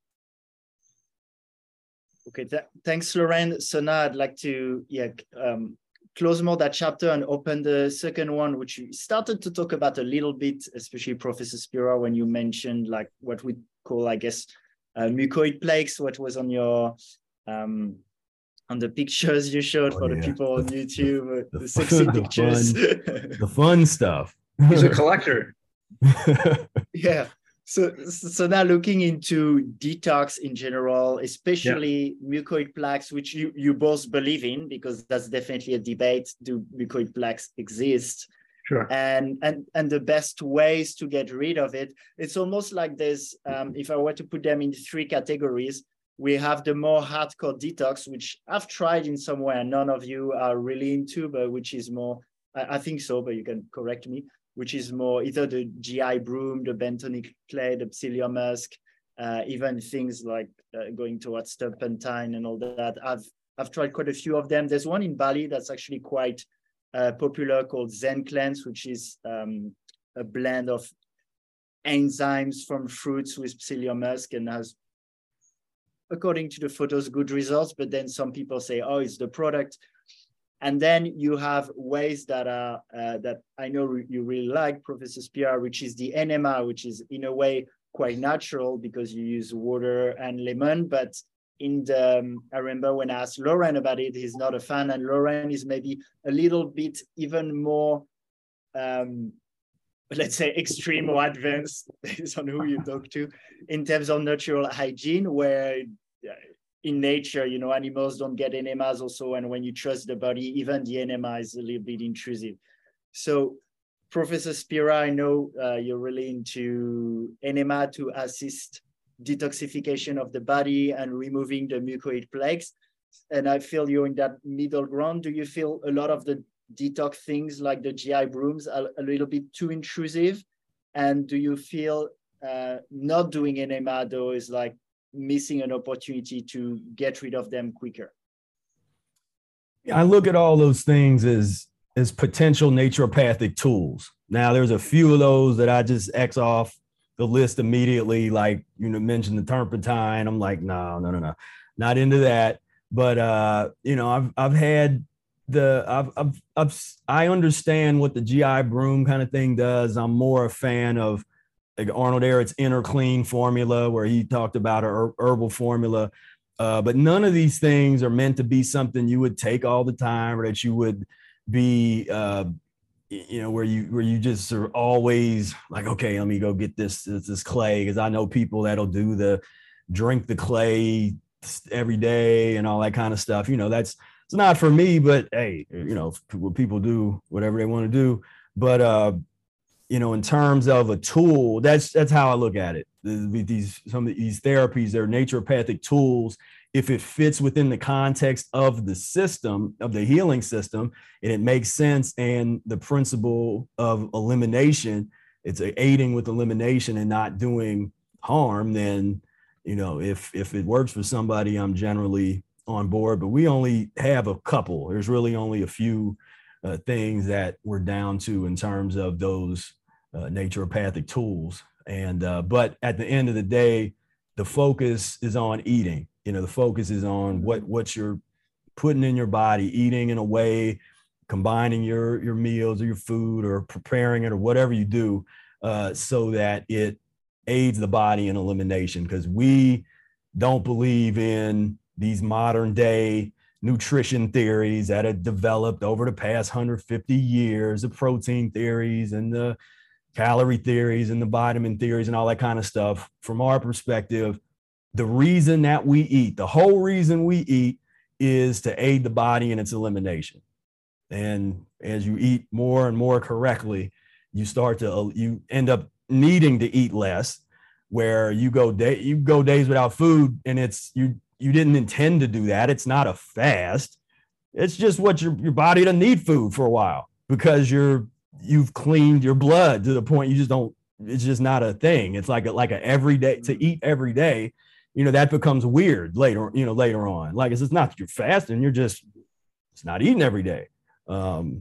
Okay, th thanks, Loren. So now I'd like to yeah um, close more that chapter and open the second one, which we started to talk about a little bit, especially Professor Spira, when you mentioned like what we call, I guess, uh, mucoid plaques, what was on your um, on the pictures you showed oh, for yeah. the people on YouTube, the, the, the sexy the pictures. Fun, the fun stuff. He's a collector. Yeah. So, so now looking into detox in general, especially yeah. mucoid plaques, which you, you both believe in, because that's definitely a debate. Do mucoid plaques exist? Sure. And, and, and the best ways to get rid of it. It's almost like there's, um, if I were to put them in three categories, we have the more hardcore detox, which I've tried in some way and none of you are really into, but which is more, I, I think so, but you can correct me, which is more either the G I broom, the bentonic clay, the psyllium musk, uh, even things like uh, going towards turpentine and all that. I've, I've tried quite a few of them. There's one in Bali that's actually quite uh, popular called Zen Cleanse, which is um, a blend of enzymes from fruits with psyllium musk and has, according to the photos, good results, but then some people say, oh, it's the product. And then you have ways that are, uh, that I know you really like, Professor Spira, which is the enema, which is in a way quite natural because you use water and lemon. But in the, um, I remember when I asked Loren about it, he's not a fan, and Loren is maybe a little bit even more, um, let's say, extreme or advanced, based on who you talk to, in terms of natural hygiene, where in nature, you know, animals don't get enemas also, and when you trust the body, even the enema is a little bit intrusive. So, Professor Spira, I know uh, you're really into enema to assist detoxification of the body and removing the mucoid plaques. And I feel you're in that middle ground. Do you feel a lot of the detox things like the G I brooms are a little bit too intrusive? And do you feel uh, not doing enema though is like missing an opportunity to get rid of them quicker? I look at all those things as as potential naturopathic tools. Now, there's a few of those that I just X off the list immediately, like you know, mentioned the turpentine. I'm like, no, no, no, no, not into that. But uh, you know, I've I've had the I've I've, I've I understand what the G I broom kind of thing does. I'm more a fan of like Arnold Ehret's Inner Clean formula, where he talked about a herbal formula. Uh, but none of these things are meant to be something you would take all the time, or that you would be, uh, you know, where you where you just are always like, okay, let me go get this this, this clay, because I know people that'll do the drink the clay every day and all that kind of stuff. You know, that's it's not for me. But hey, you know, people do whatever they want to do. But uh, you know, in terms of a tool, that's that's how I look at it. These some of these therapies, they're naturopathic tools if it fits within the context of the system, of the healing system, and it makes sense. And the principle of elimination, it's aiding with elimination and not doing harm. Then, you know, if if it works for somebody, I'm generally on board. But we only have a couple. There's really only a few uh, things that we're down to in terms of those uh, naturopathic tools. And, uh, but at the end of the day, the focus is on eating. You know, the focus is on what, what you're putting in your body, eating in a way, combining your, your meals or your food or preparing it or whatever you do, uh, so that it aids the body in elimination. Because we don't believe in these modern day nutrition theories that have developed over the past one hundred fifty years, the protein theories and the calorie theories and the vitamin theories and all that kind of stuff. From our perspective, the reason that we eat, the whole reason we eat is to aid the body in its elimination. And as you eat more and more correctly, you start to, you end up needing to eat less, where you go day, you go days without food and it's, you, you didn't intend to do that. It's not a fast. It's just what your, your body doesn't need food for a while because you're, you've cleaned your blood to the point you just don't, it's just not a thing. It's like a, like a everyday to eat every day, you know, that becomes weird later, you know, later on. Like it's, it's not that you're fasting, you're just, it's not eating every day. Um,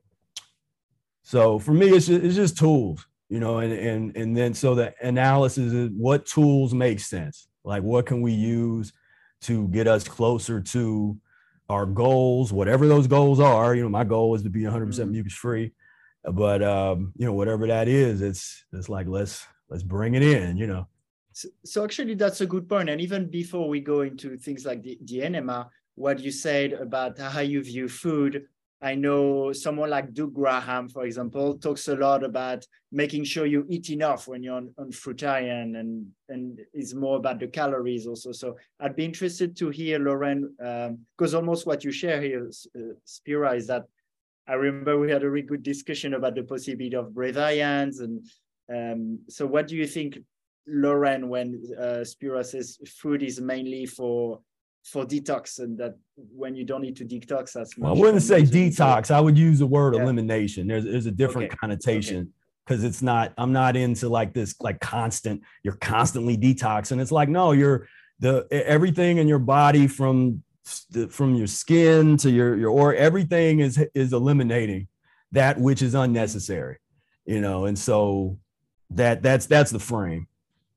so for me, it's just, it's just tools, you know, and, and, and then, so the analysis is what tools make sense. Like what can we use to get us closer to our goals, whatever those goals are. You know, my goal is to be one hundred percent mucus free. But um, you know, whatever that is, it's it's like let's let's bring it in, you know. So, so actually, that's a good point. And even before we go into things like the, the enema, what you said about how you view food, I know someone like Doug Graham, for example, talks a lot about making sure you eat enough when you're on, on fruitarian, and and is more about the calories also. So I'd be interested to hear, Lauren, because um, almost what you share here, uh, Spira, is that I remember we had a really good discussion about the possibility of breviarians. And um, so what do you think, Lauren, when uh, Spira says food is mainly for for detox, and that when you don't need to detox as much? Well, I wouldn't say detox. I would use the word yeah. elimination. There's, there's a different okay. connotation because okay. it's not, I'm not into like this, like constant, you're constantly detoxing. It's like, no, you're the, everything in your body from from your skin to your, your, or everything is, is eliminating that which is unnecessary, you know? And so that, that's, that's the frame.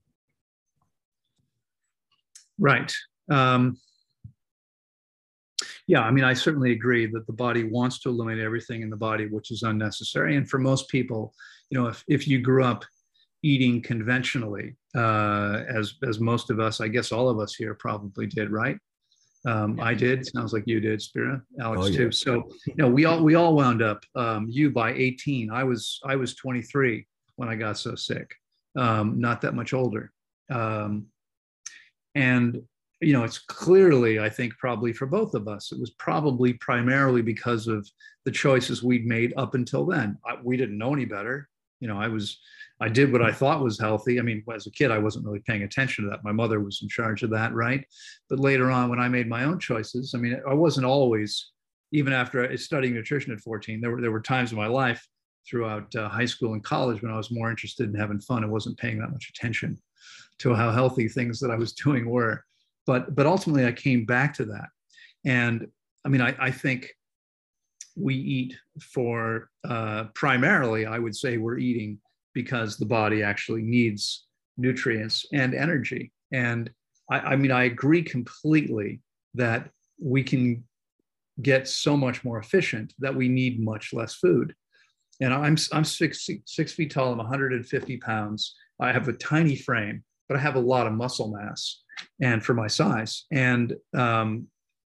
Right. Um, yeah, I mean, I certainly agree that the body wants to eliminate everything in the body which is unnecessary. And for most people, you know, if, if you grew up eating conventionally, uh, as, as most of us, I guess all of us here probably did, right? Um, I did. Sounds like you did, Spira, Alex, oh, yeah. too. So, you know, we all we all wound up. Um, you by eighteen. I was I was twenty-three when I got so sick. Um, not that much older. Um, and you know, it's clearly, I think, probably for both of us, it was probably primarily because of the choices we'd made up until then. I, we didn't know any better. You know, I was, I did what I thought was healthy. I mean, as a kid, I wasn't really paying attention to that. My mother was in charge of that, right? But later on, when I made my own choices, I mean, I wasn't always, even after studying nutrition at fourteen, there were, there were times in my life throughout uh, high school and college when I was more interested in having fun and wasn't paying that much attention to how healthy things that I was doing were. But, but ultimately, I came back to that. And I mean, I, I think we eat for, uh, primarily, I would say we're eating because the body actually needs nutrients and energy. And I, I mean, I agree completely that we can get so much more efficient that we need much less food. And I'm, I'm six, six feet tall, I'm one hundred fifty pounds. I have a tiny frame, but I have a lot of muscle mass and for my size. And um,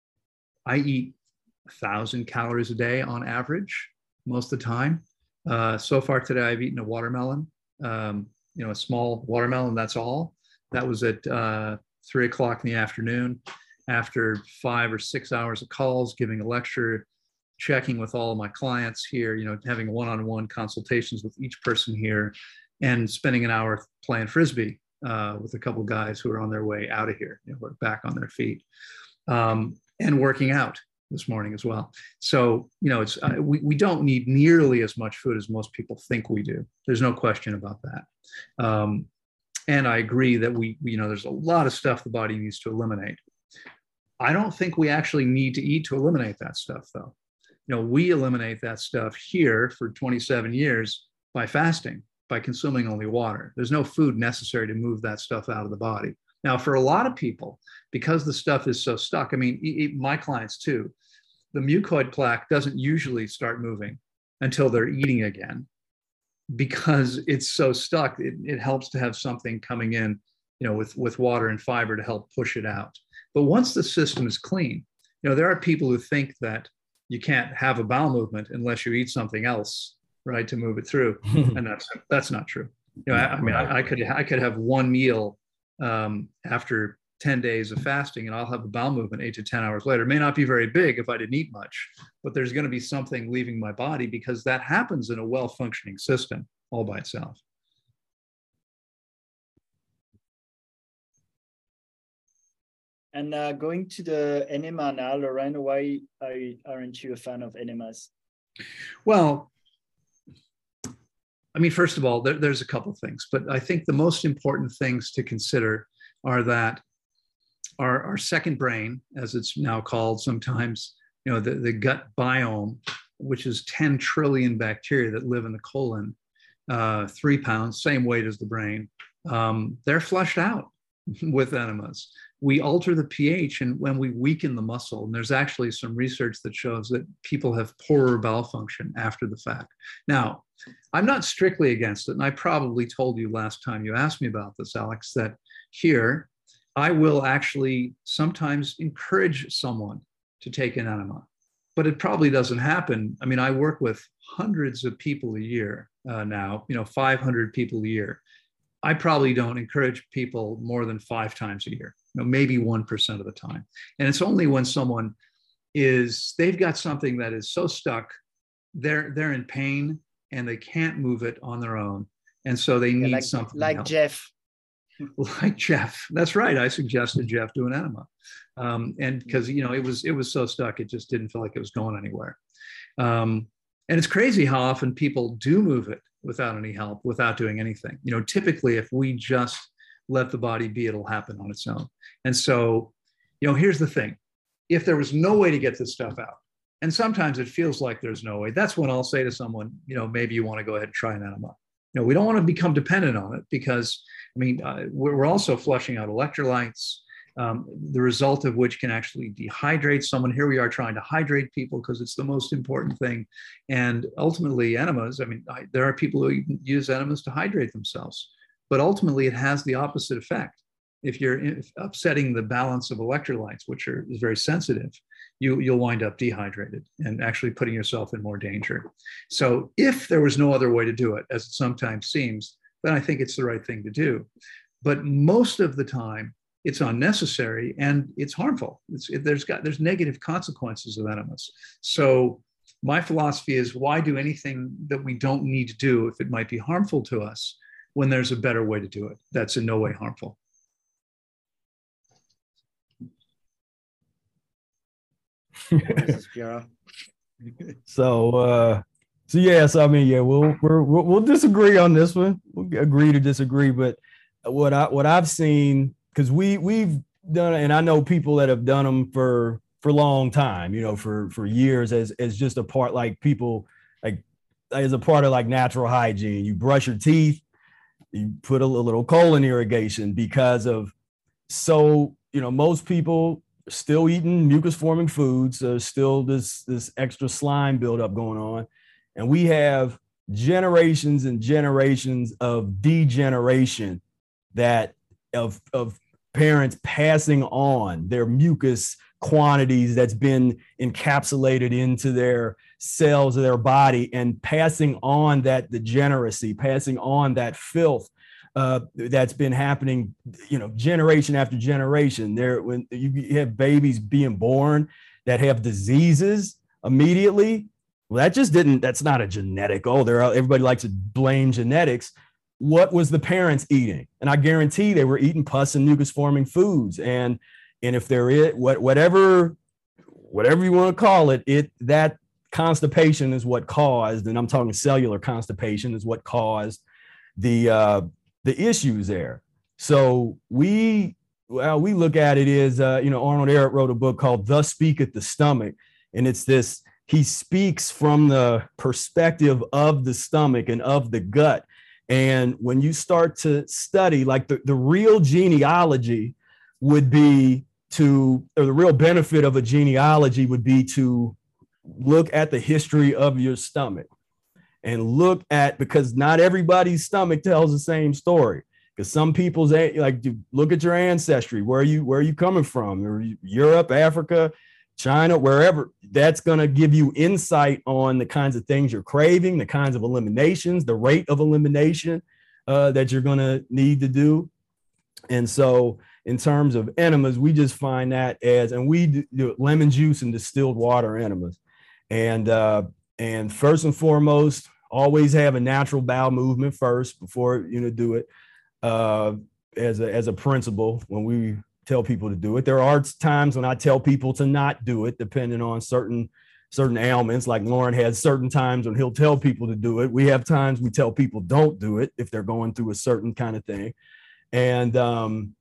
I eat a thousand calories a day on average, most of the time. Uh, so far today, I've eaten a watermelon, um, you know, a small watermelon, that's all. That was at uh, three o'clock in the afternoon after five or six hours of calls, giving a lecture, checking with all of my clients here, you know, having one-on-one consultations with each person here, and spending an hour playing Frisbee uh, with a couple guys who are on their way out of here, you know, who are back on their feet, um, and working out this morning as well. So, you know, it's uh, we, we don't need nearly as much food as most people think we do. There's no question about that. Um, and I agree that we, you know, there's a lot of stuff the body needs to eliminate. I don't think we actually need to eat to eliminate that stuff, though. You know, we eliminate that stuff here for twenty-seven years by fasting, by consuming only water. There's no food necessary to move that stuff out of the body. Now, for a lot of people, because the stuff is so stuck, I mean, e- e- my clients too, the mucoid plaque doesn't usually start moving until they're eating again, because it's so stuck. It, it helps to have something coming in, you know, with, with water and fiber to help push it out. But once the system is clean, you know, there are people who think that you can't have a bowel movement unless you eat something else, right, to move it through, and that's that's not true. You know, I, I mean, I, I could I could have one meal um, after ten days of fasting, and I'll have a bowel movement eight to ten hours later. It may not be very big if I didn't eat much, but there's going to be something leaving my body, because that happens in a well-functioning system all by itself. And uh, going to the enema now, Lauren, why are you, aren't you a fan of enemas? Well, I mean, first of all, there, there's a couple of things, but I think the most important things to consider are that our, our second brain, as it's now called sometimes, you know, the, the gut biome, which is ten trillion bacteria that live in the colon, uh, three pounds, same weight as the brain, um, they're flushed out with enemas. We alter the pH, and when we weaken the muscle, and there's actually some research that shows that people have poorer bowel function after the fact. Now, I'm not strictly against it, and I probably told you last time you asked me about this, Alex, that here I will actually sometimes encourage someone to take an enema, but it probably doesn't happen. I mean, I work with hundreds of people a year uh, now, you know, five hundred people a year. I probably don't encourage people more than five times a year, you know, maybe one percent of the time. And it's only when someone is, they've got something that is so stuck, they're, they're in pain and they can't move it on their own. And so they need yeah, like, something. Like help. Jeff. Like Jeff. That's right. I suggested Jeff do an enema. Um, and because, you know, it was, it was so stuck, it just didn't feel like it was going anywhere. Um, and it's crazy how often people do move it without any help, without doing anything. You know, typically if we just let the body be, it'll happen on its own. And so, you know, here's the thing. If there was no way to get this stuff out, and sometimes it feels like there's no way, that's when I'll say to someone, you know, maybe you want to go ahead and try an enema. You know, we don't want to become dependent on it, because, I mean, uh, we're, we're also flushing out electrolytes, um, the result of which can actually dehydrate someone. Here we are trying to hydrate people because it's the most important thing. And ultimately enemas, I mean, I, there are people who use enemas to hydrate themselves, but ultimately it has the opposite effect. If you're upsetting the balance of electrolytes, which are is very sensitive, you, you'll wind up dehydrated and actually putting yourself in more danger. So if there was no other way to do it, as it sometimes seems, then I think it's the right thing to do. But most of the time, it's unnecessary and it's harmful. It's, it, there's got there's negative consequences of enemas. So my philosophy is, why do anything that we don't need to do if it might be harmful to us when there's a better way to do it that's in no way harmful? so, uh, so yeah, so I mean, yeah, we'll, we're, we'll we'll disagree on this one. We'll agree to disagree, but what I what I've seen, because we we've done, and I know people that have done them for for a long time, you know, for for years, as as just a part, like people like as a part of like natural hygiene. You brush your teeth, you put a little colon irrigation, because of, so you know, most people still eating mucus forming foods. There's still this this extra slime buildup going on, and we have generations and generations of degeneration that of of parents passing on their mucus quantities that's been encapsulated into their cells of their body, and passing on that degeneracy, passing on that filth uh, that's been happening, you know, generation after generation. There, when you have babies being born that have diseases immediately, well, that just didn't, that's not a genetic, oh, there are, everybody likes to blame genetics. What was the parents eating? And I guarantee they were eating pus and mucus forming foods. And, and if there is what, whatever, whatever you want to call it, it, that constipation is what caused, and I'm talking cellular constipation, is what caused the, uh, the issues there. So we, well, we look at it as, uh, you know, Arnold Ehret wrote a book called Thus Speaketh the Stomach. And it's this, he speaks from the perspective of the stomach and of the gut. And when you start to study, like the, the real genealogy would be to, or the real benefit of a genealogy would be to look at the history of your stomach and look at, because not everybody's stomach tells the same story. Because some people's, like, look at your ancestry. Where are you, where are you coming from? Or Europe, Africa, China, wherever. That's going to give you insight on the kinds of things you're craving, the kinds of eliminations, the rate of elimination uh, that you're going to need to do. And so in terms of enemas, we just find that as, and we do lemon juice and distilled water enemas. And, uh, and first and foremost, always have a natural bowel movement first before, you know, do it uh, as a, as a principle when we tell people to do it. There are times when I tell people to not do it, depending on certain certain ailments. Like Lauren has certain times when he'll tell people to do it. We have times we tell people don't do it if they're going through a certain kind of thing. And um,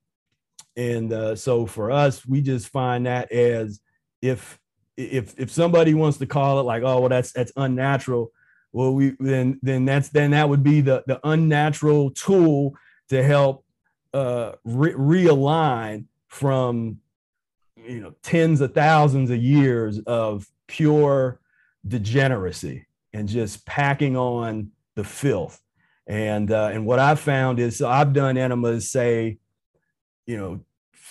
and uh, so for us, we just find that as if if if somebody wants to call it like, oh, well, that's that's unnatural. Well, we then then that's then that would be the the unnatural tool to help uh, re- realign from, you know, tens of thousands of years of pure degeneracy and just packing on the filth. And uh, and what I've found is, so I've done enemas, say, you know,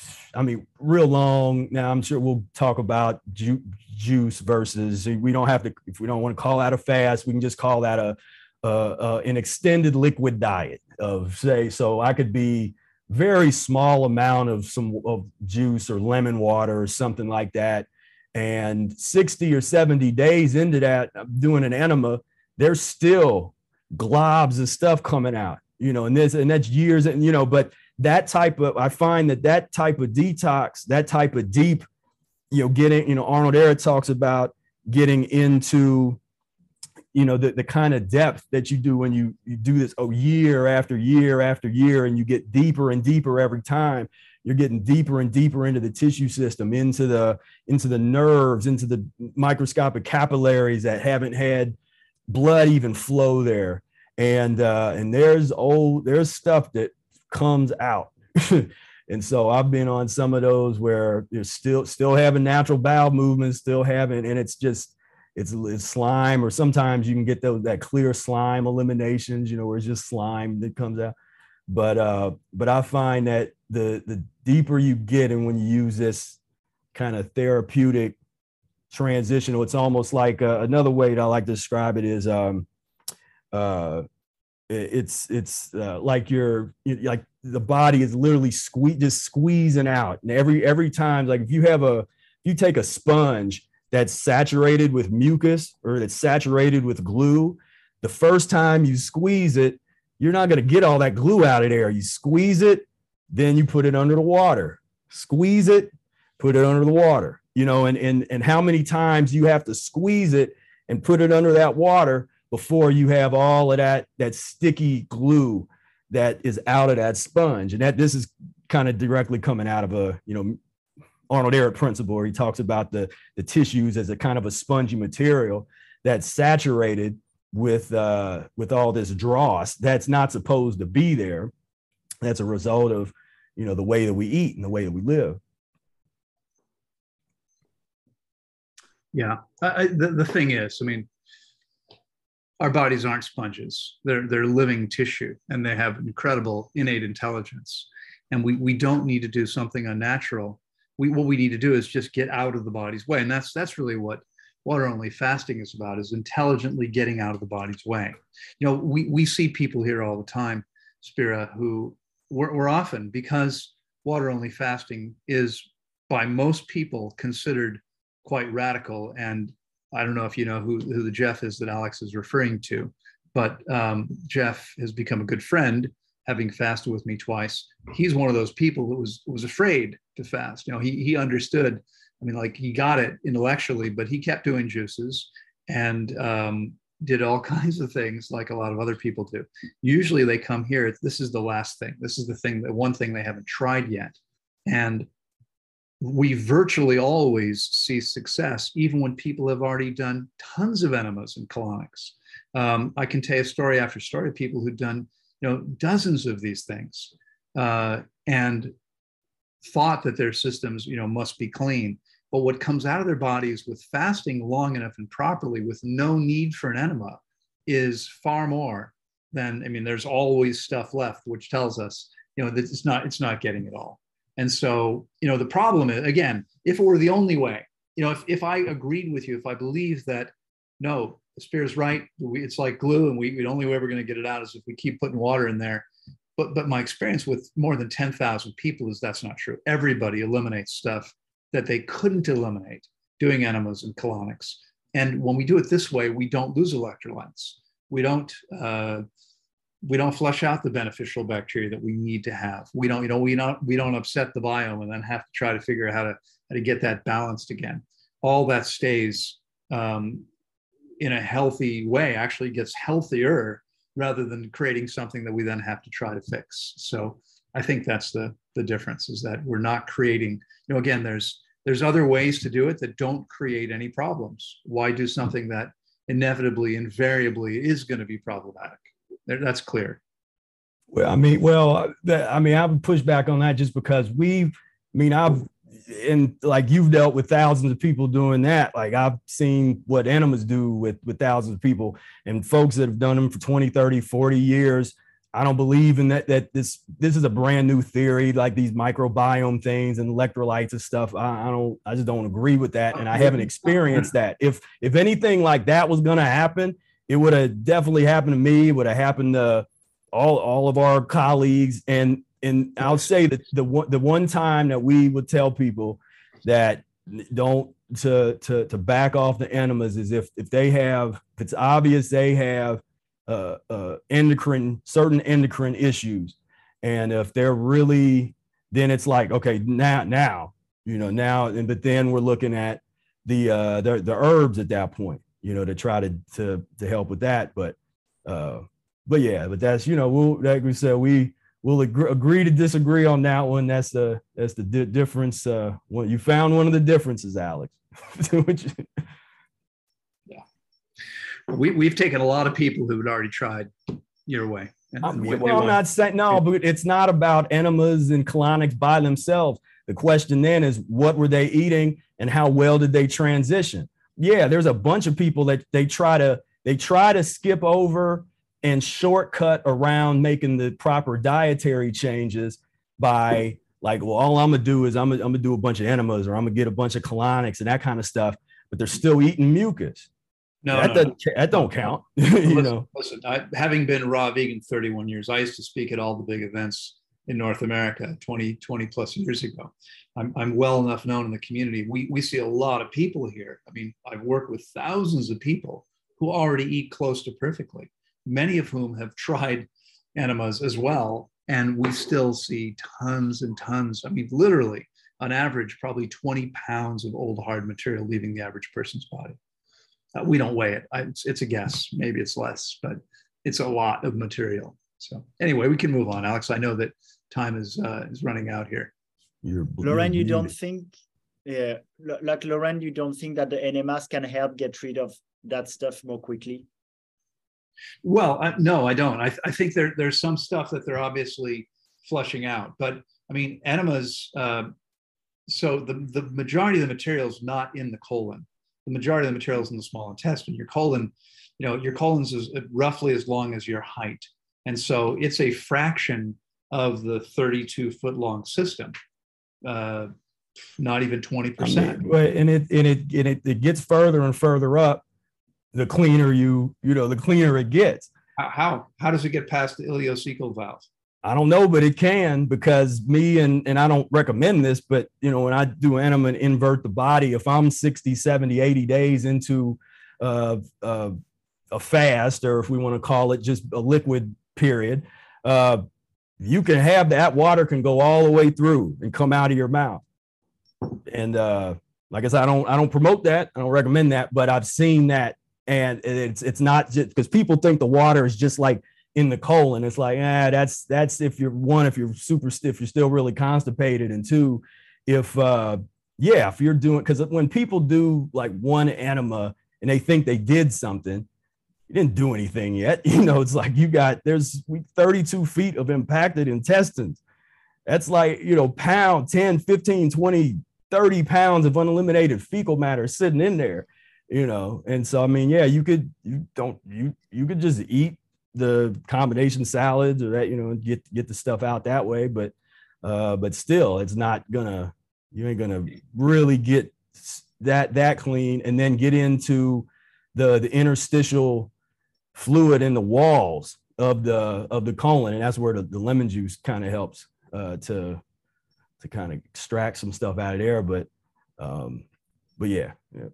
I mean, real long. Now I'm sure we'll talk about ju- juice versus, we don't have to, if we don't want to call that a fast, we can just call that a, a, a an extended liquid diet of, say, so I could be very small amount of some of juice or lemon water or something like that. And sixty or seventy days into that, I'm doing an enema, there's still globs of stuff coming out, you know, and this, and that's years. And, you know, but that type of, I find that that type of detox, that type of deep, you know, getting, you know, Arnold Ehret talks about getting into, you know, the, the kind of depth that you do when you, you do this, oh, year after year after year, and you get deeper and deeper every time. You're getting deeper and deeper into the tissue system, into the, into the nerves, into the microscopic capillaries that haven't had blood even flow there. And, uh, and there's old, there's stuff that comes out. And so I've been on some of those where you're still, still having natural bowel movements, still having, and it's just, it's, it's slime, or sometimes you can get those, that clear slime eliminations, you know, where it's just slime that comes out. But, uh, but I find that the, the deeper you get, and when you use this kind of therapeutic transitional, it's almost like uh, another way that I like to describe it is, um, uh, it's it's uh, like you're like the body is literally squeeze just squeezing out, and every every time, like if you have a if you take a sponge that's saturated with mucus or that's saturated with glue. The first time you squeeze it, you're not going to get all that glue out of there. You squeeze it, then you put it under the water. Squeeze it, put it under the water. You know, and and and how many times you have to squeeze it and put it under that water before you have all of that that sticky glue that is out of that sponge. And that this is kind of directly coming out of a, you know, Arnold Ehret principle, where he talks about the the tissues as a kind of a spongy material that's saturated with uh with all this dross that's not supposed to be there. That's a result of, you know, the way that we eat and the way that we live. Yeah, I, the, the thing is, I mean, our bodies aren't sponges. They're they're living tissue, and they have incredible innate intelligence. And we we don't need to do something unnatural. We what we need to do is just get out of the body's way, and that's that's really what water-only fasting is about: is intelligently getting out of the body's way. You know, we we see people here all the time, Spira, who we're, we're often, because water-only fasting is by most people considered quite radical. And I don't know if you know who, who the Jeff is that Alex is referring to, but um, Jeff has become a good friend, having fasted with me twice. He's one of those people that was was afraid to fast. You know, he he understood. I mean, like, he got it intellectually, but he kept doing juices and um, did all kinds of things like a lot of other people do. Usually they come here, this is the last thing. This is the thing, the one thing they haven't tried yet. And we virtually always see success, even when people have already done tons of enemas and colonics. Um, I can tell you story after story of people who've done, you know, dozens of these things uh, and thought that their systems, you know, must be clean. But what comes out of their bodies with fasting long enough and properly with no need for an enema is far more than, I mean, there's always stuff left, which tells us, you know, that it's not, it's not getting it all. And so, you know, the problem is, again, if it were the only way, you know, if, if I agreed with you, if I believed that, no, Spira's right, we, it's like glue, and we, the only way we're going to get it out is if we keep putting water in there. But, but my experience with more than ten thousand people is that's not true. Everybody eliminates stuff that they couldn't eliminate doing enemas and colonics. And when we do it this way, we don't lose electrolytes. We don't, uh, we don't flush out the beneficial bacteria that we need to have. We don't, you know, we don't, we don't upset the biome and then have to try to figure out how to, how to get that balanced again. All that stays um, in a healthy way, actually gets healthier rather than creating something that we then have to try to fix. So I think that's the, the difference, is that we're not creating, you know, again, there's, there's other ways to do it that don't create any problems. Why do something that inevitably, invariably is going to be problematic? That's clear. Well, I mean, well, that, I mean, I would push back on that just because we've, I mean, I've, and like you've dealt with thousands of people doing that. Like, I've seen what enemas do with, with thousands of people, and folks that have done them for twenty, thirty, forty years. I don't believe in that, that this, this is a brand new theory, like these microbiome things and electrolytes and stuff. I, I don't, I just don't agree with that. And I haven't experienced that. If, if anything like that was going to happen, it would have definitely happened to me. It would have happened to all, all of our colleagues. And, and I'll say that the one, the one time that we would tell people that don't, to, to, to back off the enemas is if, if they have, if it's obvious they have uh, uh, endocrine, certain endocrine issues. And if they're really, then it's like, okay, now, now, you know, now, and, but then we're looking at the, uh, the, the herbs at that point, you know, to try to, to, to help with that. But, uh, but yeah, but that's, you know, we'll, like we said, we will agree, agree to disagree on that one. That's the, that's the di- difference. Uh, when you found one of the differences, Alex. Yeah. We, we've taken a lot of people who had already tried your way. And, I'm, and well, I'm not saying, no, but it's not about enemas and colonics by themselves. The question then is, what were they eating and how well did they transition? Yeah, there's a bunch of people that they try to, they try to skip over and shortcut around making the proper dietary changes by like, well, all I'm gonna do is I'm gonna, I'm gonna do a bunch of enemas, or I'm gonna get a bunch of colonics and that kind of stuff, but they're still eating mucus. No, that no, doesn't no. that don't count. you listen, know. Listen, I, having been raw vegan thirty-one years, I used to speak at all the big events in North America twenty, twenty plus years ago. I'm, I'm well enough known in the community. We, we see a lot of people here. I mean, I've worked with thousands of people who already eat close to perfectly, many of whom have tried enemas as well. And we still see tons and tons, I mean, literally on average, probably twenty pounds of old hard material leaving the average person's body. Uh, we don't weigh it. I, it's, it's a guess. Maybe it's less, but it's a lot of material. So anyway, we can move on, Alex. I know that time is uh, is running out here. You're, Lauren, you're you don't think, yeah, like Lauren, you don't think that the enemas can help get rid of that stuff more quickly? Well, I, no, I don't. I, I think there, there's some stuff that they're obviously flushing out. But I mean, enemas, uh, so the, the majority of the material is not in the colon. The majority of the material is in the small intestine. Your colon, you know, your colon's is roughly as long as your height. And so it's a fraction of the thirty-two foot long system, uh, not even twenty percent. I mean, and it, and it, and it, it gets further and further up. The cleaner you, you know, the cleaner it gets. How, how does it get past the ileocecal valve? I don't know, but it can, because me and, and I don't recommend this, but, you know, when I do enema and invert the body, if I'm sixty, seventy, eighty days into uh, uh, a fast, or if we want to call it just a liquid period, uh, you can have that water can go all the way through and come out of your mouth. And uh, like I said, I don't, I don't promote that. I don't recommend that, but I've seen that. And it's it's not just because people think the water is just like in the colon. It's like, ah, that's that's if you're one, if you're super stiff, you're still really constipated. And two, if uh, yeah, if you're doing, because when people do like one enema and they think they did something, you didn't do anything yet. You know, it's like you got there's thirty-two feet of impacted intestines. That's like, you know, pound, ten, fifteen, twenty, thirty pounds of uneliminated fecal matter sitting in there. You know, and so I mean, yeah, you could you don't you you could just eat the combination salads or that, you know, get get the stuff out that way, but uh, but still, it's not gonna you ain't gonna really get that that clean, and then get into the the interstitial fluid in the walls of the of the colon, and that's where the, the lemon juice kind of helps uh, to to kind of extract some stuff out of there, but um, but yeah, yeah.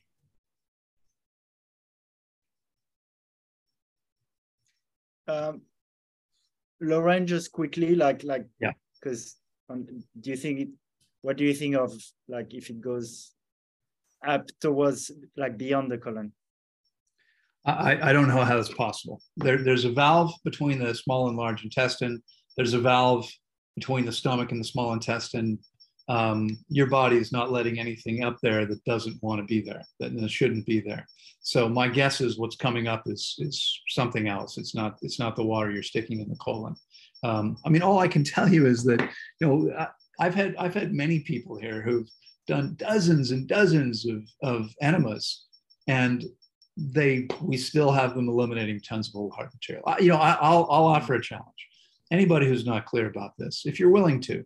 Um, Lauren, just quickly, like, like, yeah, because um, do you think it? What do you think of like if it goes up towards like beyond the colon? I, I don't know how that's possible. There, there's a valve between the small and large intestine. There's a valve between the stomach and the small intestine. Um, your body is not letting anything up there that doesn't want to be there, that, that shouldn't be there. So my guess is what's coming up is is something else. It's not it's not the water you're sticking in the colon. Um, I mean, all I can tell you is that, you know, I, I've had I've had many people here who've done dozens and dozens of of enemas, and they we still have them eliminating tons of old hard material. I, you know, I, I'll I'll offer a challenge. Anybody who's not clear about this, if you're willing to,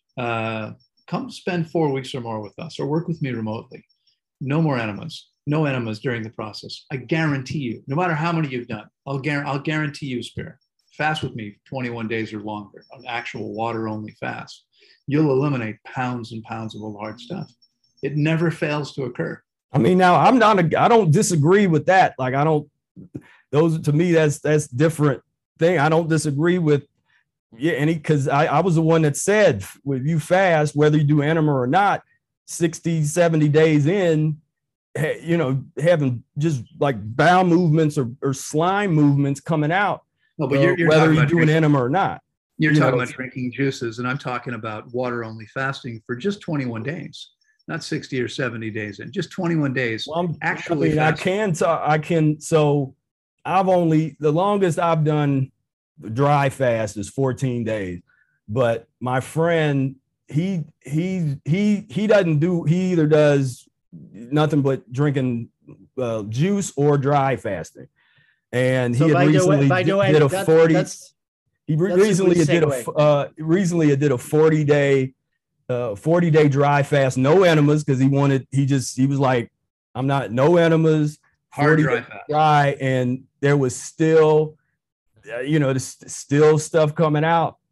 uh, come spend four weeks or more with us, or work with me remotely. No more enemas. No enemas during the process. I guarantee you, no matter how many you've done, I'll, guar- I'll guarantee you, Spira, fast with me twenty-one days or longer, an actual water-only fast. You'll eliminate pounds and pounds of old hard stuff. It never fails to occur. I mean, now I'm not, a, I don't disagree with that. Like, I don't, those, to me, that's, that's different thing. I don't disagree with, yeah, any, because I, I was the one that said, when you fast, whether you do enema or not, sixty, seventy days in, you know, having just like bowel movements or, or slime movements coming out, no, but you're, you're whether you do drinking, an enema or not. You're you talking know, about drinking juices, and I'm talking about water-only fasting for just twenty-one days, not sixty or seventy days in, just twenty-one days. Well, actually, I mean, I can talk, I can, so I've only, the longest I've done dry fast is fourteen days, but my friend, he, he, he, he doesn't do, he either does nothing but drinking uh, juice or dry fasting. And he so had recently way, by did, the way, did a that, forty, that's, he re- that's recently a did a, uh, recently did a forty day, uh, forty day dry fast, no enemas. Cause he wanted, he just, he was like, I'm not, no enemas, hard dry fast. Dry. And there was still, uh, you know, there's still stuff coming out.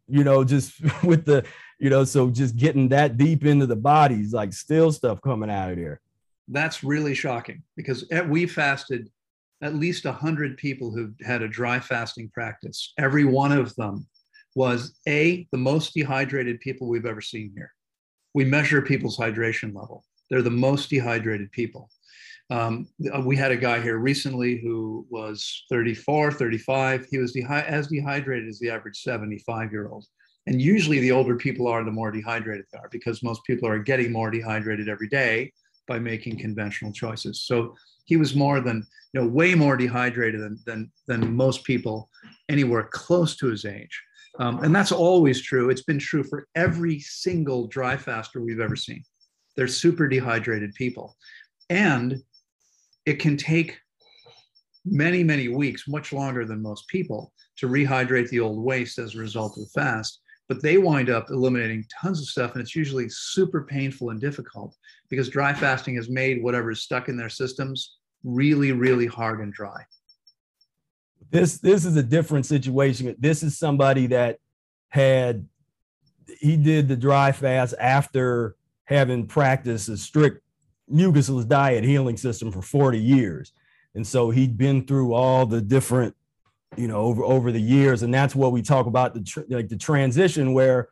you know, just with the, you know, so just getting that deep into the bodies, like still stuff coming out of there. That's really shocking, because we fasted at least one hundred people who had a dry fasting practice. Every one of them was A, the most dehydrated people we've ever seen here. We measure people's hydration level. They're the most dehydrated people. Um, we had a guy here recently who was thirty-four, thirty-five. He was dehy- as dehydrated as the average seventy-five year old. And usually the older people are, the more dehydrated they are, because most people are getting more dehydrated every day by making conventional choices. So he was more than, you know, way more dehydrated than, than, than most people anywhere close to his age. Um, and that's always true. It's been true for every single dry faster we've ever seen. They're super dehydrated people. And it can take many, many weeks, much longer than most people, to rehydrate the old waste as a result of the fast. But they wind up eliminating tons of stuff, and it's usually super painful and difficult, because dry fasting has made whatever is stuck in their systems really, really hard and dry. This this is a different situation. This is somebody that had, he did the dry fast after having practiced a strict mucusless diet healing system for forty years. And so he'd been through all the different, you know, over, over the years. And that's what we talk about, the tr- like the transition where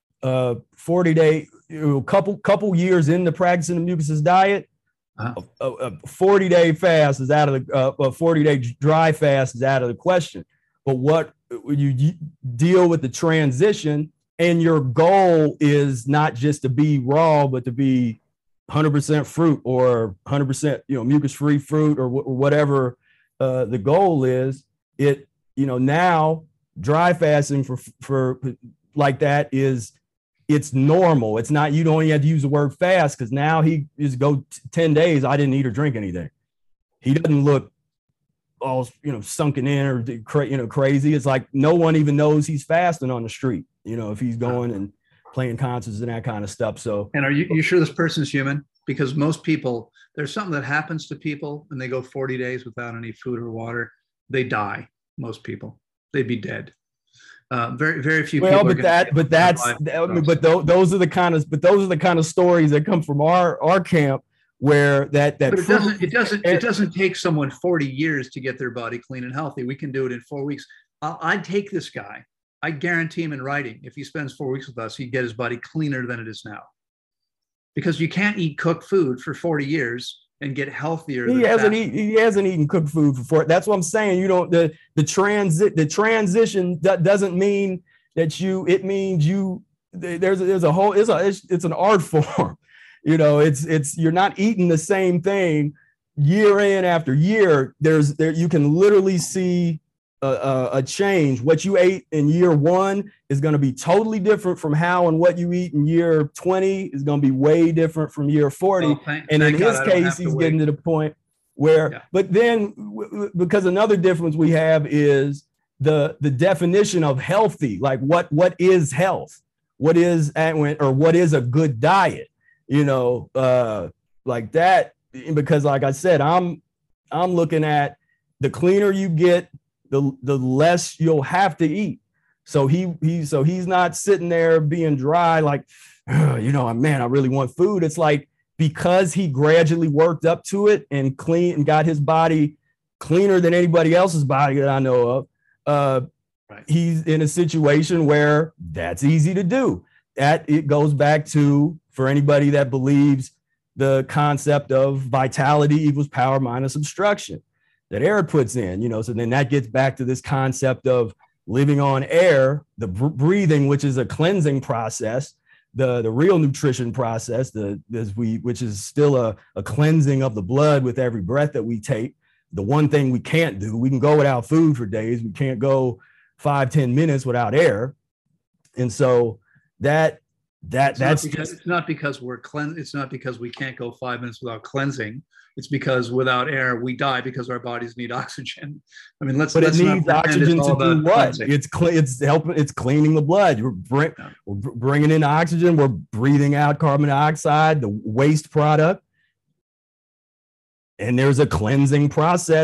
uh forty day, you know, couple, couple years into practicing the mucusless diet, uh-huh. a, a forty day fast is out of the, uh, a forty day dry fast is out of the question. But what when you, you deal with the transition, and your goal is not just to be raw, but to be one hundred percent fruit or one hundred percent, you know, mucus-free fruit, or, w- or whatever uh, the goal is. It, you know, now dry fasting for for like that is, it's normal. It's not, you don't even have to use the word fast, because now he just go t- ten days. I didn't eat or drink anything. He doesn't look all, you know, sunken in or, you know, crazy. It's like no one even knows he's fasting on the street, you know, if he's going and playing concerts and that kind of stuff. So, and are you, you sure this person's human? Because most people, there's something that happens to people and they go forty days without any food or water. They die. Most people, they'd be dead. Uh, very, very few. Well, people but that, but that's, that, but th- those are the kind of, but those are the kind of stories that come from our our camp, where that that. But it doesn't, it doesn't, it doesn't take someone forty years to get their body clean and healthy. We can do it in four weeks. I'll, I'd take this guy. I guarantee him in writing, if he spends four weeks with us, he'd get his body cleaner than it is now. Because you can't eat cooked food for forty years and get healthier. He hasn't eaten, he hasn't eaten cooked food for four. That's what I'm saying. You don't, the the transit the transition that doesn't mean that you, it means you, there's a, there's a whole, it's a it's, it's an art form. You know, it's it's you're not eating the same thing year in after year. There's there you can literally see A, a, a change. What you ate in year one is going to be totally different from how and what you eat in year twenty is going to be way different from year forty. Oh, thank, and thank in his God case, he's getting to the point where, yeah. But then w- w- because another difference we have is the, the definition of healthy, like what, what is health? What is, or what is a good diet? You know, uh, like that, because like I said, I'm, I'm looking at the cleaner you get, the the less you'll have to eat. So he he so he's not sitting there being dry like, you know, man, I really want food. It's like, because he gradually worked up to it and clean and got his body cleaner than anybody else's body that I know of. Uh, right. He's in a situation where that's easy to do. That it goes back to, for anybody that believes the concept of vitality equals power minus obstruction that air puts in, you know, so then that gets back to this concept of living on air, the br- breathing, which is a cleansing process, the, the real nutrition process, the, as we, which is still a, a cleansing of the blood with every breath that we take. The one thing we can't do, we can go without food for days. We can't go five, ten minutes without air. And so that, that, it's that's not because, just, it's not because we're clean. It's not because we can't go five minutes without cleansing. It's because without air, we die because our bodies need oxygen. I mean, let's. But let's it needs oxygen to do what? Cleansing. It's cl- it's helping. It's cleaning the blood. We're, bring, yeah. we're bringing in oxygen. We're breathing out carbon dioxide, the waste product. And there's a cleansing process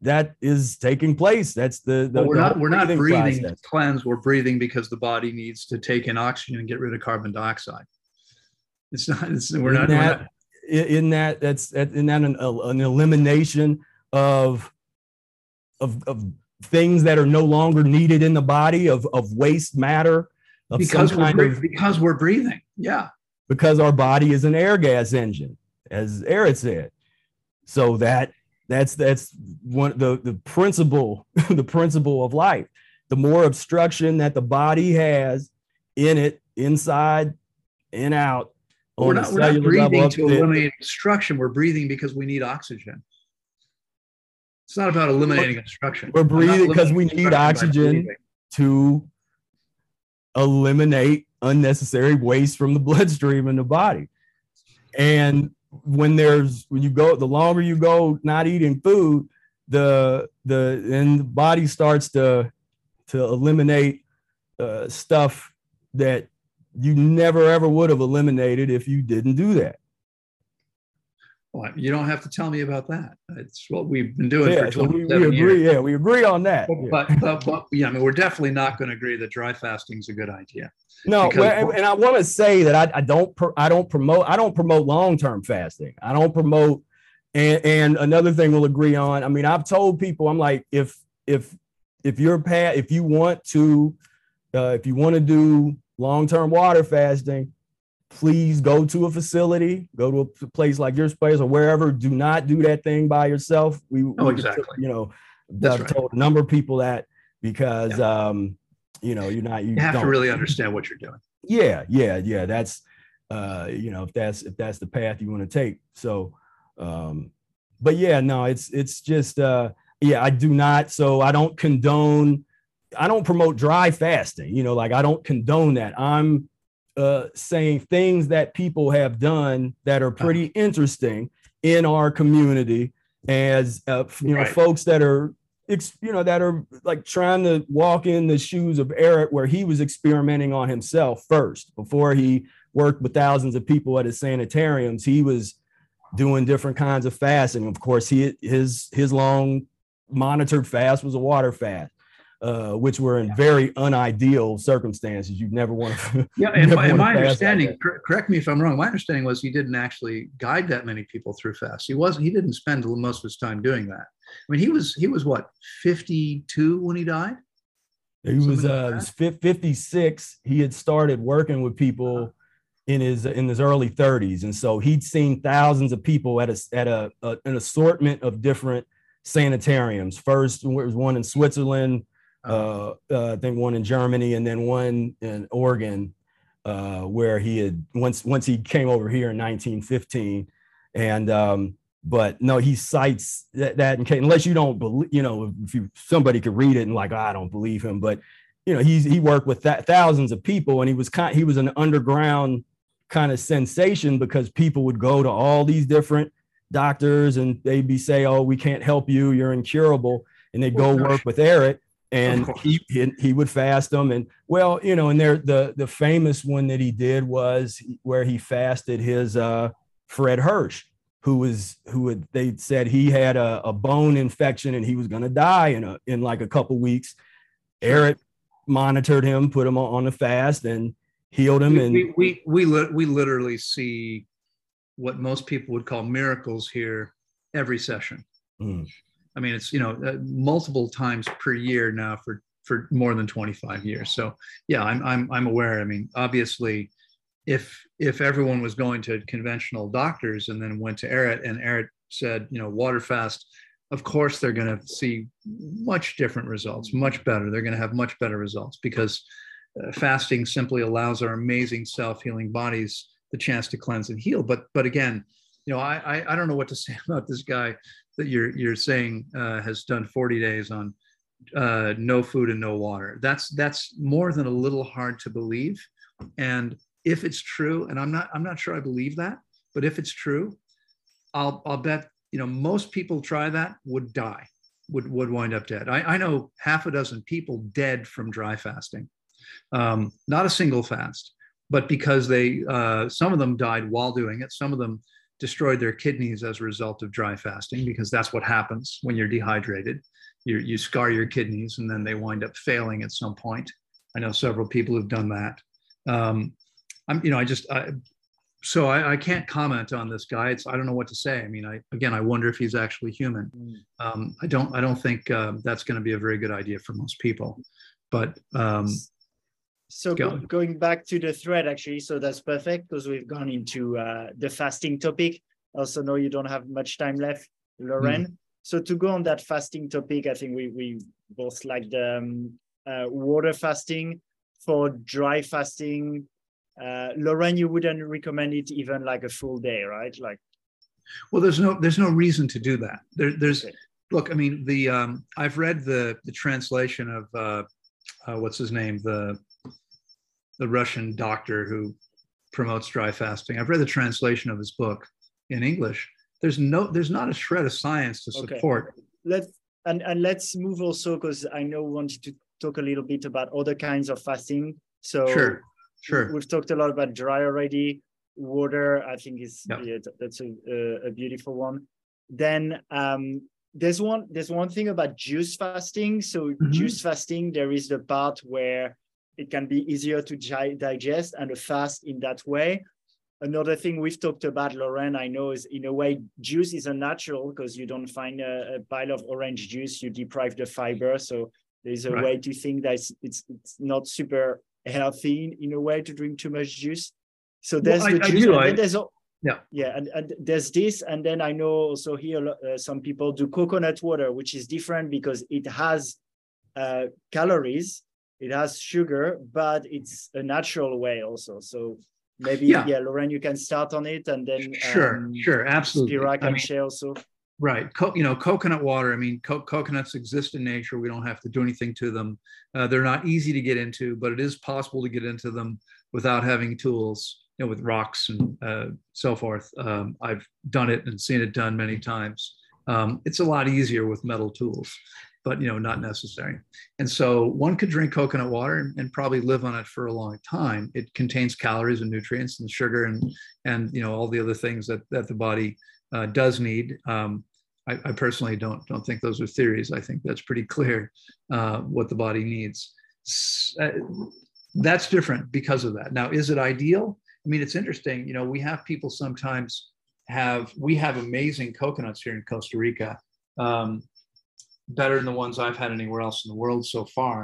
that is taking place. That's the, the well, we're the not we're not breathing process. to cleanse. We're breathing because the body needs to take in oxygen and get rid of carbon dioxide. It's not. It's, we're, in not, that, we're not. In that, that's in that an, an elimination of of of things that are no longer needed in the body, of of waste matter, of because some we're kind breathing, of because we're breathing. Yeah. Because our body is an air gas engine, as Eric said. So that that's that's one the the principle the principle of life. The more obstruction that the body has in it, inside and out, We're on not, a we're not cellular breathing level, to eliminate obstruction. We're breathing because we need oxygen. It's not about eliminating obstruction. We're breathing because we eliminating need obstruction by oxygen breathing. to eliminate unnecessary waste from the bloodstream in the body. And when there's when you go, the longer you go not eating food, the the and the body starts to to eliminate uh, stuff that you never ever would have eliminated if you didn't do that. Well, you don't have to tell me about that. It's what we've been doing Yeah, for so we, twenty-seven we agree. years. Yeah, we agree on that. But, Yeah. but, but, but yeah, I mean, we're definitely not going to agree that dry fasting is a good idea. No, Because- well, and, and I want to say that I, I don't pr- I don't promote I don't promote long-term fasting. I don't promote and, and another thing we'll agree on. I mean, I've told people, I'm like, if if if you're pa- if you want to uh, if you want to do long-term water fasting, please go to a facility, go to a place like your place or wherever. Do not do that thing by yourself. We, Oh, we exactly. You know, That's I've right. told a number of people that because um, you know, you're not you, You have don't. to really understand what you're doing. Yeah, yeah, yeah. That's uh, you know, if that's if that's the path you want to take. So um, but yeah, no, it's it's just uh yeah, I do not. So I don't condone, I don't promote dry fasting, you know, like I don't condone that. I'm uh saying things that people have done that are pretty interesting in our community as uh, you know, Right. folks that are Ex, you know, that are like trying to walk in the shoes of Eric, where he was experimenting on himself first before he worked with thousands of people at his sanitariums. He was doing different kinds of fasting. Of course, he his his long monitored fast was a water fast, uh, which were in very unideal circumstances. You'd never want to. Yeah, and my, and my fast understanding, like cor- correct me if I'm wrong, my understanding was he didn't actually guide that many people through fast. He wasn't, he didn't spend most of his time doing that. I mean, he was, he was what, fifty-two when he died? He was Something uh like was fifty-six. He had started working with people in his in his early thirties, and so he'd seen thousands of people at a at a, a an assortment of different sanitariums. First, there was one in Switzerland, uh, uh, I think one in Germany, and then one in Oregon, uh, where he had once once he came over here in nineteen fifteen, and um, but no, he cites that, that in case, unless you don't believe, you know, if you somebody could read it and like, oh, I don't believe him, but you know, he's he worked with th- thousands of people, and he was kind he was an underground kind of sensation because people would go to all these different doctors and they'd be say, oh, we can't help you, you're incurable, and they'd go work with Eric, and he, he he would fast them. And well, you know, and there the the famous one that he did was where he fasted his uh Fred Hirsch, who was who had they said he had a, a bone infection and he was going to die in a in like a couple weeks. Eric monitored him, put him on the fast, and healed him. We, And we, we, we, li- we literally see what most people would call miracles here every session. mm, I mean, it's, you know, uh, multiple times per year now for, for more than twenty-five years. So yeah, I'm, I'm, I'm aware. I mean, obviously if, if everyone was going to conventional doctors and then went to Eric and Eric said, you know, water fast, of course, they're going to see much different results, much better. They're going to have much better results because uh, fasting simply allows our amazing self-healing bodies the chance to cleanse and heal. But, but again, you know, I, I, I don't know what to say about this guy that you're, you're saying uh, has done forty days on uh, no food and no water. That's, that's more than a little hard to believe. And if it's true, and I'm not, I'm not sure I believe that, but if it's true, I'll, I'll bet, you know, most people try that would die, would, would wind up dead. I, I know half a dozen people dead from dry fasting, um, not a single fast, but because they, uh, some of them died while doing it. Some of them destroyed their kidneys as a result of dry fasting, because that's what happens when you're dehydrated. You, you scar your kidneys and then they wind up failing at some point. I know several people who've done that. Um, I'm, you know, I just, I, so I, I can't comment on this guy. It's, I don't know what to say. I mean, I, again, I wonder if he's actually human. Um, I don't, I don't think uh, that's going to be a very good idea for most people, but um, so go, going back to the thread, actually, so that's perfect because we've gone into uh, the fasting topic. Also know you don't have much time left, Lauren. Mm. So to go on that fasting topic, I think we, we both like the um, uh, water fasting. For dry fasting, uh, Lauren, you wouldn't recommend it even like a full day, right? Like, well, there's no there's no reason to do that. There, there's okay. Look, I mean, the um, I've read the the translation of uh, uh, what's his name, the the Russian doctor who promotes dry fasting. I've read the translation of his book in English. There's no there's not a shred of science to support. Okay. Let's and and let's move also, because I know we wanted to talk a little bit about other kinds of fasting. So sure, sure. We've talked a lot about dry already. Water, I think is yep. yeah, that's a, a beautiful one. Then um, there's one there's one thing about juice fasting. So mm-hmm. juice fasting, there is the part where it can be easier to gi- digest and a fast in that way. Another thing we've talked about, Lauren, I know, is in a way juice is unnatural because you don't find a, a pile of orange juice, you deprive the fiber. So there's a right. way to think that it's, it's it's not super healthy in, in a way to drink too much juice. So there's well, the I, juice, I do, and I, then there's yeah, yeah, and, and there's this, and then I know also here uh, some people do coconut water, which is different because it has uh, calories, it has sugar, but it's a natural way also. So maybe yeah, yeah Lauren, you can start on it, and then sure, um, sure, absolutely. Spira can I mean, share also. Right. Co- you know, coconut water, I mean, co- coconuts exist in nature. We don't have to do anything to them. Uh, they're not easy to get into, but it is possible to get into them without having tools, you know, with rocks and uh, so forth. Um, I've done it and seen it done many times. Um, it's a lot easier with metal tools, but, you know, not necessary. And so one could drink coconut water and, and probably live on it for a long time. It contains calories and nutrients and sugar and, and you know, all the other things that, that the body Uh, does need. Um, I, I personally don't don't think those are theories. I think that's pretty clear uh, what the body needs. Uh, that's different because of that. Now, is it ideal? I mean, it's interesting. You know, we have people sometimes have we have amazing coconuts here in Costa Rica, um, better than the ones I've had anywhere else in the world so far,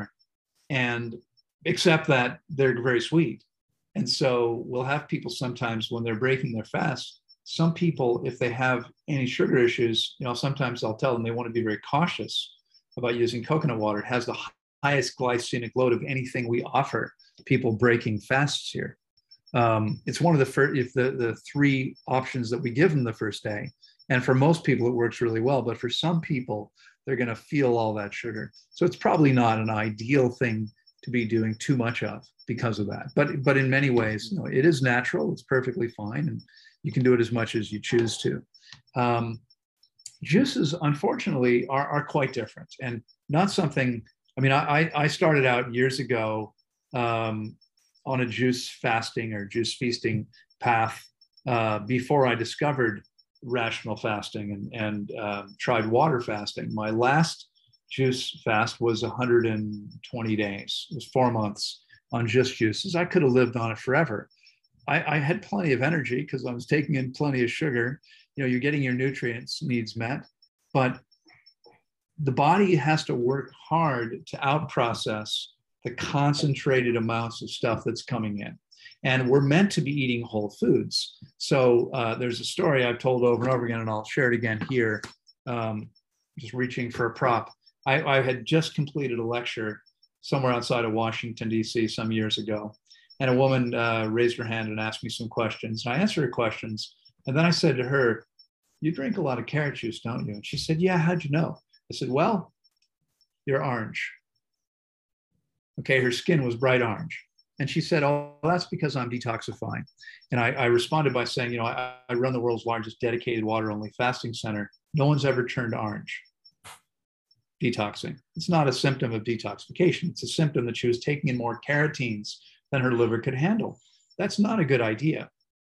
and except that they're very sweet. And so we'll have people sometimes when they're breaking their fast. Some people, if they have any sugar issues, you know, sometimes I'll tell them they want to be very cautious about using coconut water. It has the highest glycemic load of anything we offer people breaking fasts here. Um, it's one of the first, if the, the three options that we give them the first day. And for most people, it works really well. But for some people, they're going to feel all that sugar. So it's probably not an ideal thing to be doing too much of because of that. But, but in many ways, you know, it is natural. It's perfectly fine. And you can do it as much as you choose to. Um, juices, unfortunately, are, are quite different and not something, I mean, I, I started out years ago um, on a juice fasting or juice feasting path uh, before I discovered rational fasting and, and uh, tried water fasting. My last juice fast was one hundred twenty days. It was four months on just juices. I could have lived on it forever. I, I had plenty of energy because I was taking in plenty of sugar. You know, you're getting your nutrients needs met, but the body has to work hard to outprocess the concentrated amounts of stuff that's coming in. And we're meant to be eating whole foods. So uh, there's a story I've told over and over again, and I'll share it again here, um, just reaching for a prop. I, I had just completed a lecture somewhere outside of Washington, D C some years ago. And a woman uh, raised her hand and asked me some questions. And I answered her questions. And then I said to her, "You drink a lot of carrot juice, don't you?" And she said, "Yeah, how'd you know?" I said, "Well, you're orange." Okay, her skin was bright orange. And she said, "Oh, that's because I'm detoxifying." And I, I responded by saying, you know, I, I run the world's largest dedicated water-only fasting center. No one's ever turned orange detoxing. It's not a symptom of detoxification. It's a symptom that she was taking in more carotenes than her liver could handle. That's not a good idea,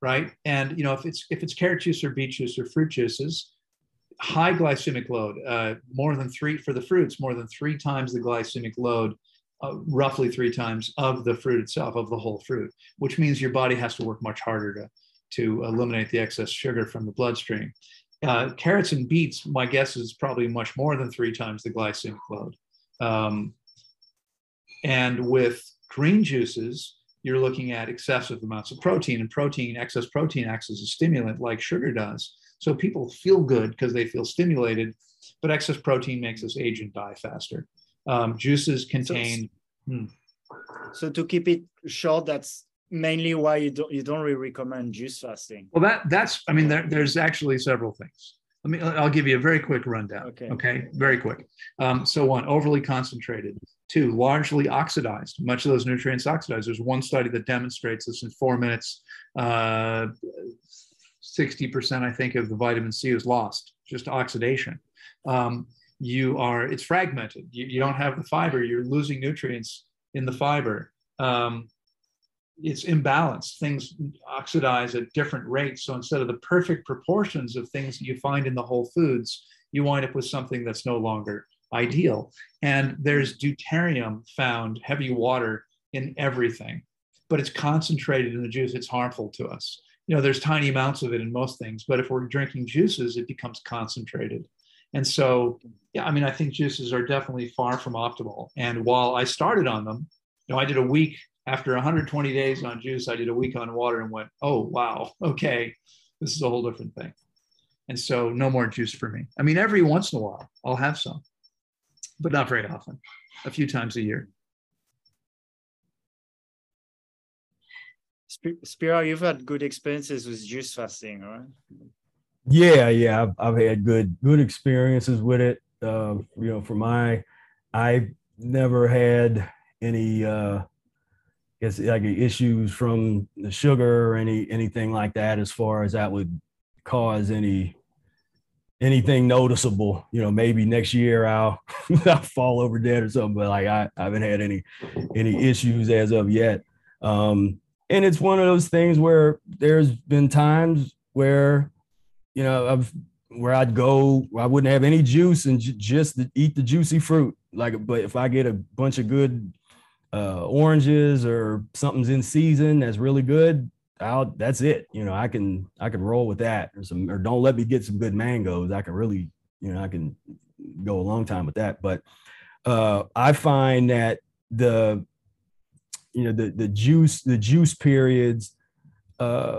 right? And, you know, if it's if it's carrot juice or beet juice or fruit juices, high glycemic load, uh, more than three for the fruits, more than three times the glycemic load, uh, roughly three times of the fruit itself, of the whole fruit, which means your body has to work much harder to, to eliminate the excess sugar from the bloodstream. Uh, carrots and beets, my guess is probably much more than three times the glycemic load. Um, and with green juices, you're looking at excessive amounts of protein, and protein, excess protein acts as a stimulant like sugar does. So people feel good because they feel stimulated, but excess protein makes us age and die faster. Um, juices contain. So, hmm. so to keep it short, that's mainly why you don't you don't really recommend juice fasting. Well, that that's I mean, there, there's actually several things. Let me I'll give you a very quick rundown. Okay. Okay, very quick. Um, so one, overly concentrated. Two, largely oxidized. Much of those nutrients oxidized. There's one study that demonstrates this in four minutes. Uh, sixty percent, I think, of the vitamin C is lost, just oxidation. Um, you are, it's fragmented. You, you don't have the fiber. You're losing nutrients in the fiber. Um, it's imbalanced. Things oxidize at different rates. So instead of the perfect proportions of things that you find in the whole foods, you wind up with something that's no longer ideal. And there's deuterium found, heavy water, in everything, but it's concentrated in the juice. It's harmful to us. You know, there's tiny amounts of it in most things, but if we're drinking juices, it becomes concentrated. And so, yeah, I mean, I think juices are definitely far from optimal. And while I started on them, you know, I did a week after one hundred twenty days on juice, I did a week on water and went, oh, wow, okay, this is a whole different thing. And so no more juice for me. I mean, every once in a while, I'll have some, but not very often, a few times a year. Spira, you've had good experiences with juice fasting, right? Yeah, yeah, I've, I've had good good experiences with it. Uh, you know, for my, I never had any, uh, I guess, like issues from the sugar or any anything like that, as far as that would cause any anything noticeable. You know, maybe next year I'll I'll fall over dead or something, but like I, I haven't had any any issues as of yet. Um, and it's one of those things where there's been times where, you know, I've where I'd go, I wouldn't have any juice and j- just eat the juicy fruit. Like, but if I get a bunch of good uh, oranges or something's in season that's really good, I'll that's it. You know, I can I can roll with that. Or some, or don't let me get some good mangoes. I can really, you know, I can go a long time with that. But uh, I find that the you know the the juice the juice periods. Uh,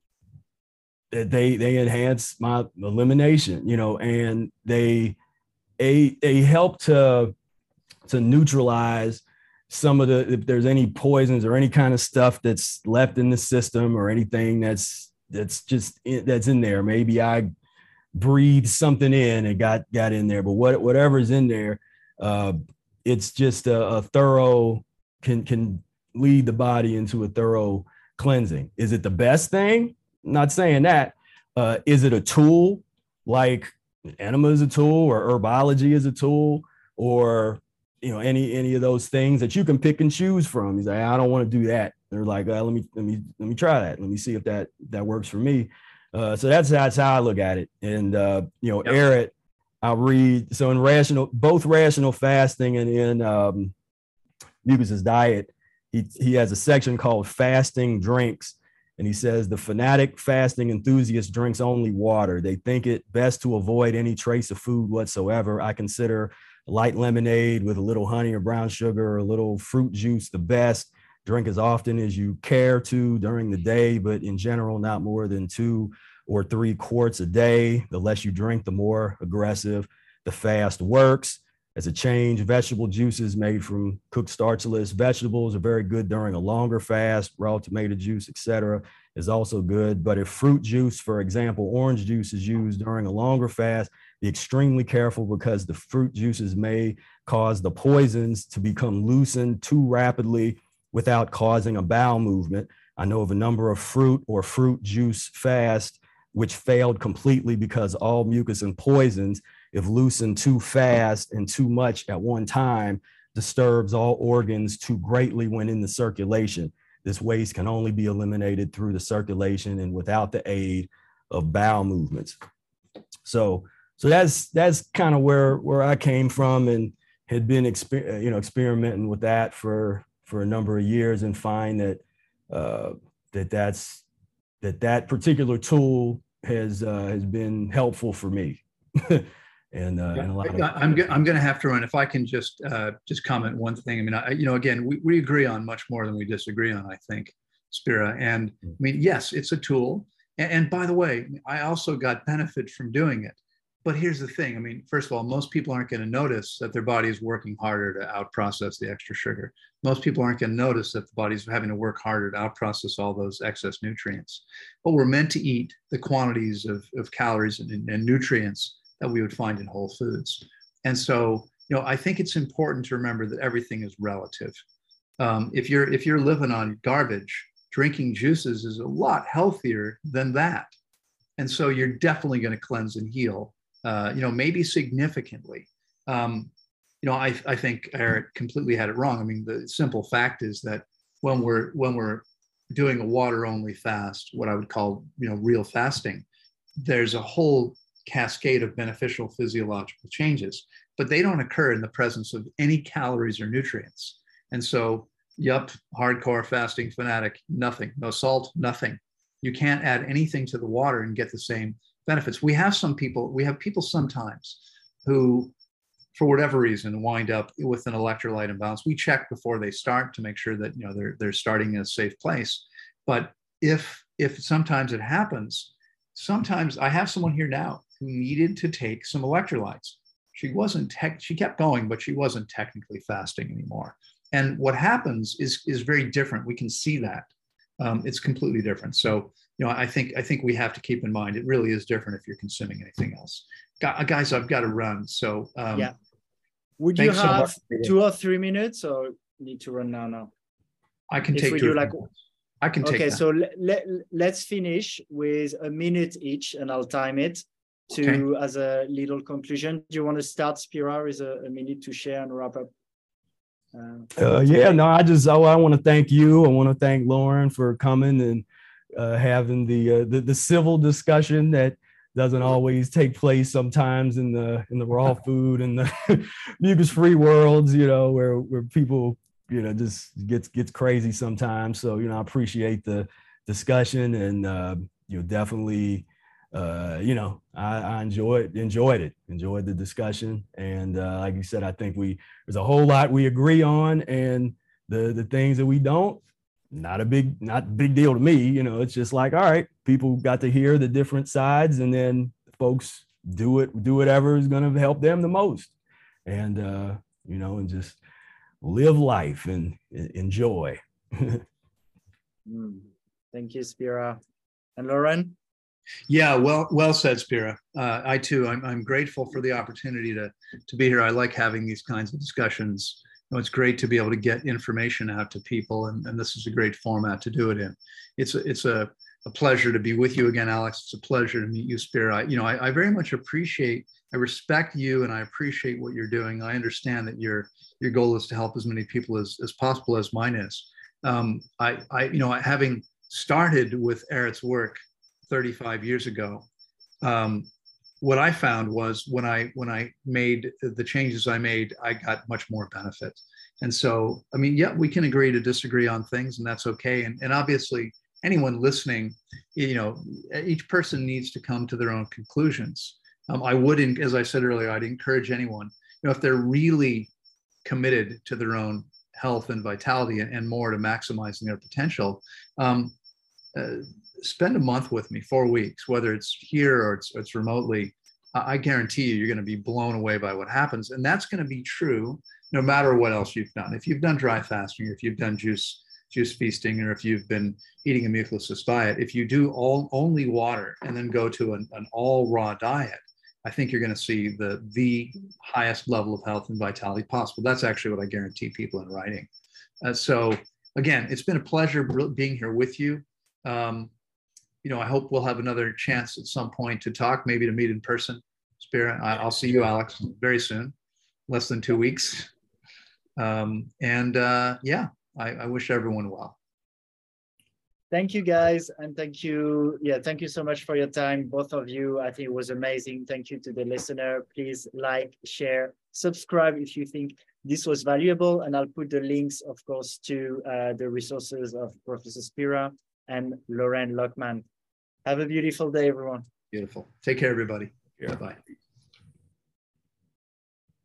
they they enhance my elimination, you know, and they they, they help to to neutralize some of the, if there's any poisons or any kind of stuff that's left in the system or anything that's that's just in, that's in there. Maybe I breathed something in and got got in there, but what whatever's in there, uh, it's just a, a thorough can can lead the body into a thorough cleansing. Is it the best thing? Not saying that. Uh, is it a tool like enema is a tool or herbology is a tool, or you know any any of those things that you can pick and choose from? He's like, I don't want to do that. They're like, uh, let me let me let me try that. Let me see if that that works for me. Uh, so that's that's how I look at it. And uh, you know, Yep. Eric, I'll read. So in rational, both rational fasting and in um, Mucus's diet, he he has a section called fasting drinks. And he says the fanatic fasting enthusiast drinks only water. They think it best to avoid any trace of food whatsoever. I consider light lemonade with a little honey or brown sugar or a little fruit juice the best. Drink as often as you care to during the day, but in general, not more than two or three quarts a day. The less you drink, the more aggressive the fast works. As a change, vegetable juices made from cooked starchless vegetables are very good during a longer fast. Raw tomato juice, et cetera, is also good. But if fruit juice, for example, orange juice, is used during a longer fast, be extremely careful because the fruit juices may cause the poisons to become loosened too rapidly without causing a bowel movement. I know of a number of fruit or fruit juice fasts which failed completely because all mucus and poisons, if loosened too fast and too much at one time, disturbs all organs too greatly when in the circulation. this waste can only be eliminated through the circulation and without the aid of bowel movements. So, so that's that's kind of where where I came from, and had been exper- you know experimenting with that for for a number of years, and find that uh, that that's that that particular tool has uh, has been helpful for me. and, uh, yeah, and a lot of I'm I'm going to have to run. If I can just uh, just comment one thing. I mean, I, you know, again, we, we agree on much more than we disagree on, I think, Spira. And I mean, yes, it's a tool. And, and by the way, I also got benefit from doing it. But here's the thing. I mean, first of all, most people aren't going to notice that their body is working harder to outprocess the extra sugar. Most people aren't going to notice that the body's having to work harder to outprocess all those excess nutrients. But we're meant to eat the quantities of, of calories and, and nutrients that we would find in whole foods. And so, you know, I think it's important to remember that everything is relative. Um, if you're if you're living on garbage, drinking juices is a lot healthier than that. And so you're definitely going to cleanse and heal. Uh, you know, maybe significantly. Um, you know, I, I think Eric completely had it wrong. I mean, the simple fact is that when we're when we're doing a water-only fast, what I would call, you know, real fasting, there's a whole cascade of beneficial physiological changes, but they don't occur in the presence of any calories or nutrients. And so, yup, hardcore fasting fanatic, nothing, no salt, nothing. You can't add anything to the water and get the same benefits. We have some people, we have people sometimes who, for whatever reason, wind up with an electrolyte imbalance. We check before they start to make sure that, you know, they're they're starting in a safe place. But if if sometimes it happens, sometimes I have someone here now who needed to take some electrolytes. She wasn't tech, she kept going, but she wasn't technically fasting anymore. And what happens is is very different. We can see that. Um, it's completely different. So, you know, I think I think we have to keep in mind it really is different if you're consuming anything else. Guys, I've got to run. So um, yeah, would you have so two or three minutes, or need to run now? Now I can if take two. Like, I can take. Okay, that. so let, let let's finish with a minute each, and I'll time it to okay. as a little conclusion. Do you want to start, Spira, with a, a minute to share and wrap up? Uh, uh, yeah, no, I just oh, I want to thank you. I want to thank Lauren for coming and uh, having the, uh, the the civil discussion that doesn't always take place sometimes in the in the raw food and the mucus-free worlds, you know, where where people, you know, just gets gets crazy sometimes. So, you know, I appreciate the discussion, and uh, you know, definitely. Uh, you know, I, I enjoyed enjoyed it, enjoyed the discussion, and uh, like you said, I think we there's a whole lot we agree on, and the the things that we don't, not a big not a big deal to me. You know, it's just like, all right, people got to hear the different sides, and then folks do it do whatever is going to help them the most, and uh, you know, and just live life and enjoy. mm. Thank you, Spira. And Lauren? Yeah, well, well said, Spira. Uh, I too, I'm, I'm grateful for the opportunity to to be here. I like having these kinds of discussions. You know, it's great to be able to get information out to people, and, and this is a great format to do it in. It's a, it's a, a pleasure to be with you again, Alex. It's a pleasure to meet you, Spira. I, you know, I, I very much appreciate, I respect you, and I appreciate what you're doing. I understand that your your goal is to help as many people as, as possible, as mine is. Um, I, I, you know, having started with Eret's work thirty-five years ago, um, what I found was when I when I made the changes I made, I got much more benefit. And so, I mean, yeah, we can agree to disagree on things, and that's okay. And, and obviously, anyone listening, you know, each person needs to come to their own conclusions. Um, I would, as I said earlier, I'd encourage anyone, you know, if they're really committed to their own health and vitality and, and more to maximizing their potential, um, uh, spend a month with me, four weeks, whether it's here or it's, it's remotely. I guarantee you, you're going to be blown away by what happens. And that's going to be true no matter what else you've done. If you've done dry fasting, if you've done juice, juice feasting, or if you've been eating a mucusless diet, if you do all only water and then go to an, an all raw diet, I think you're going to see the, the highest level of health and vitality possible. That's actually what I guarantee people in writing. Uh, so again, it's been a pleasure being here with you. Um, you know, I hope we'll have another chance at some point to talk, maybe to meet in person. Spira, I'll see you, Alex, very soon, less than two weeks. Um, and uh, yeah, I, I wish everyone well. Thank you, guys. And thank you. Yeah, thank you so much for your time, both of you. I think it was amazing. Thank you to the listener. Please like, share, subscribe if you think this was valuable. And I'll put the links, of course, to uh, the resources of Professor Spira and Loren Lockman. Have a beautiful day, everyone. Beautiful. Take care, everybody. Yeah. Bye.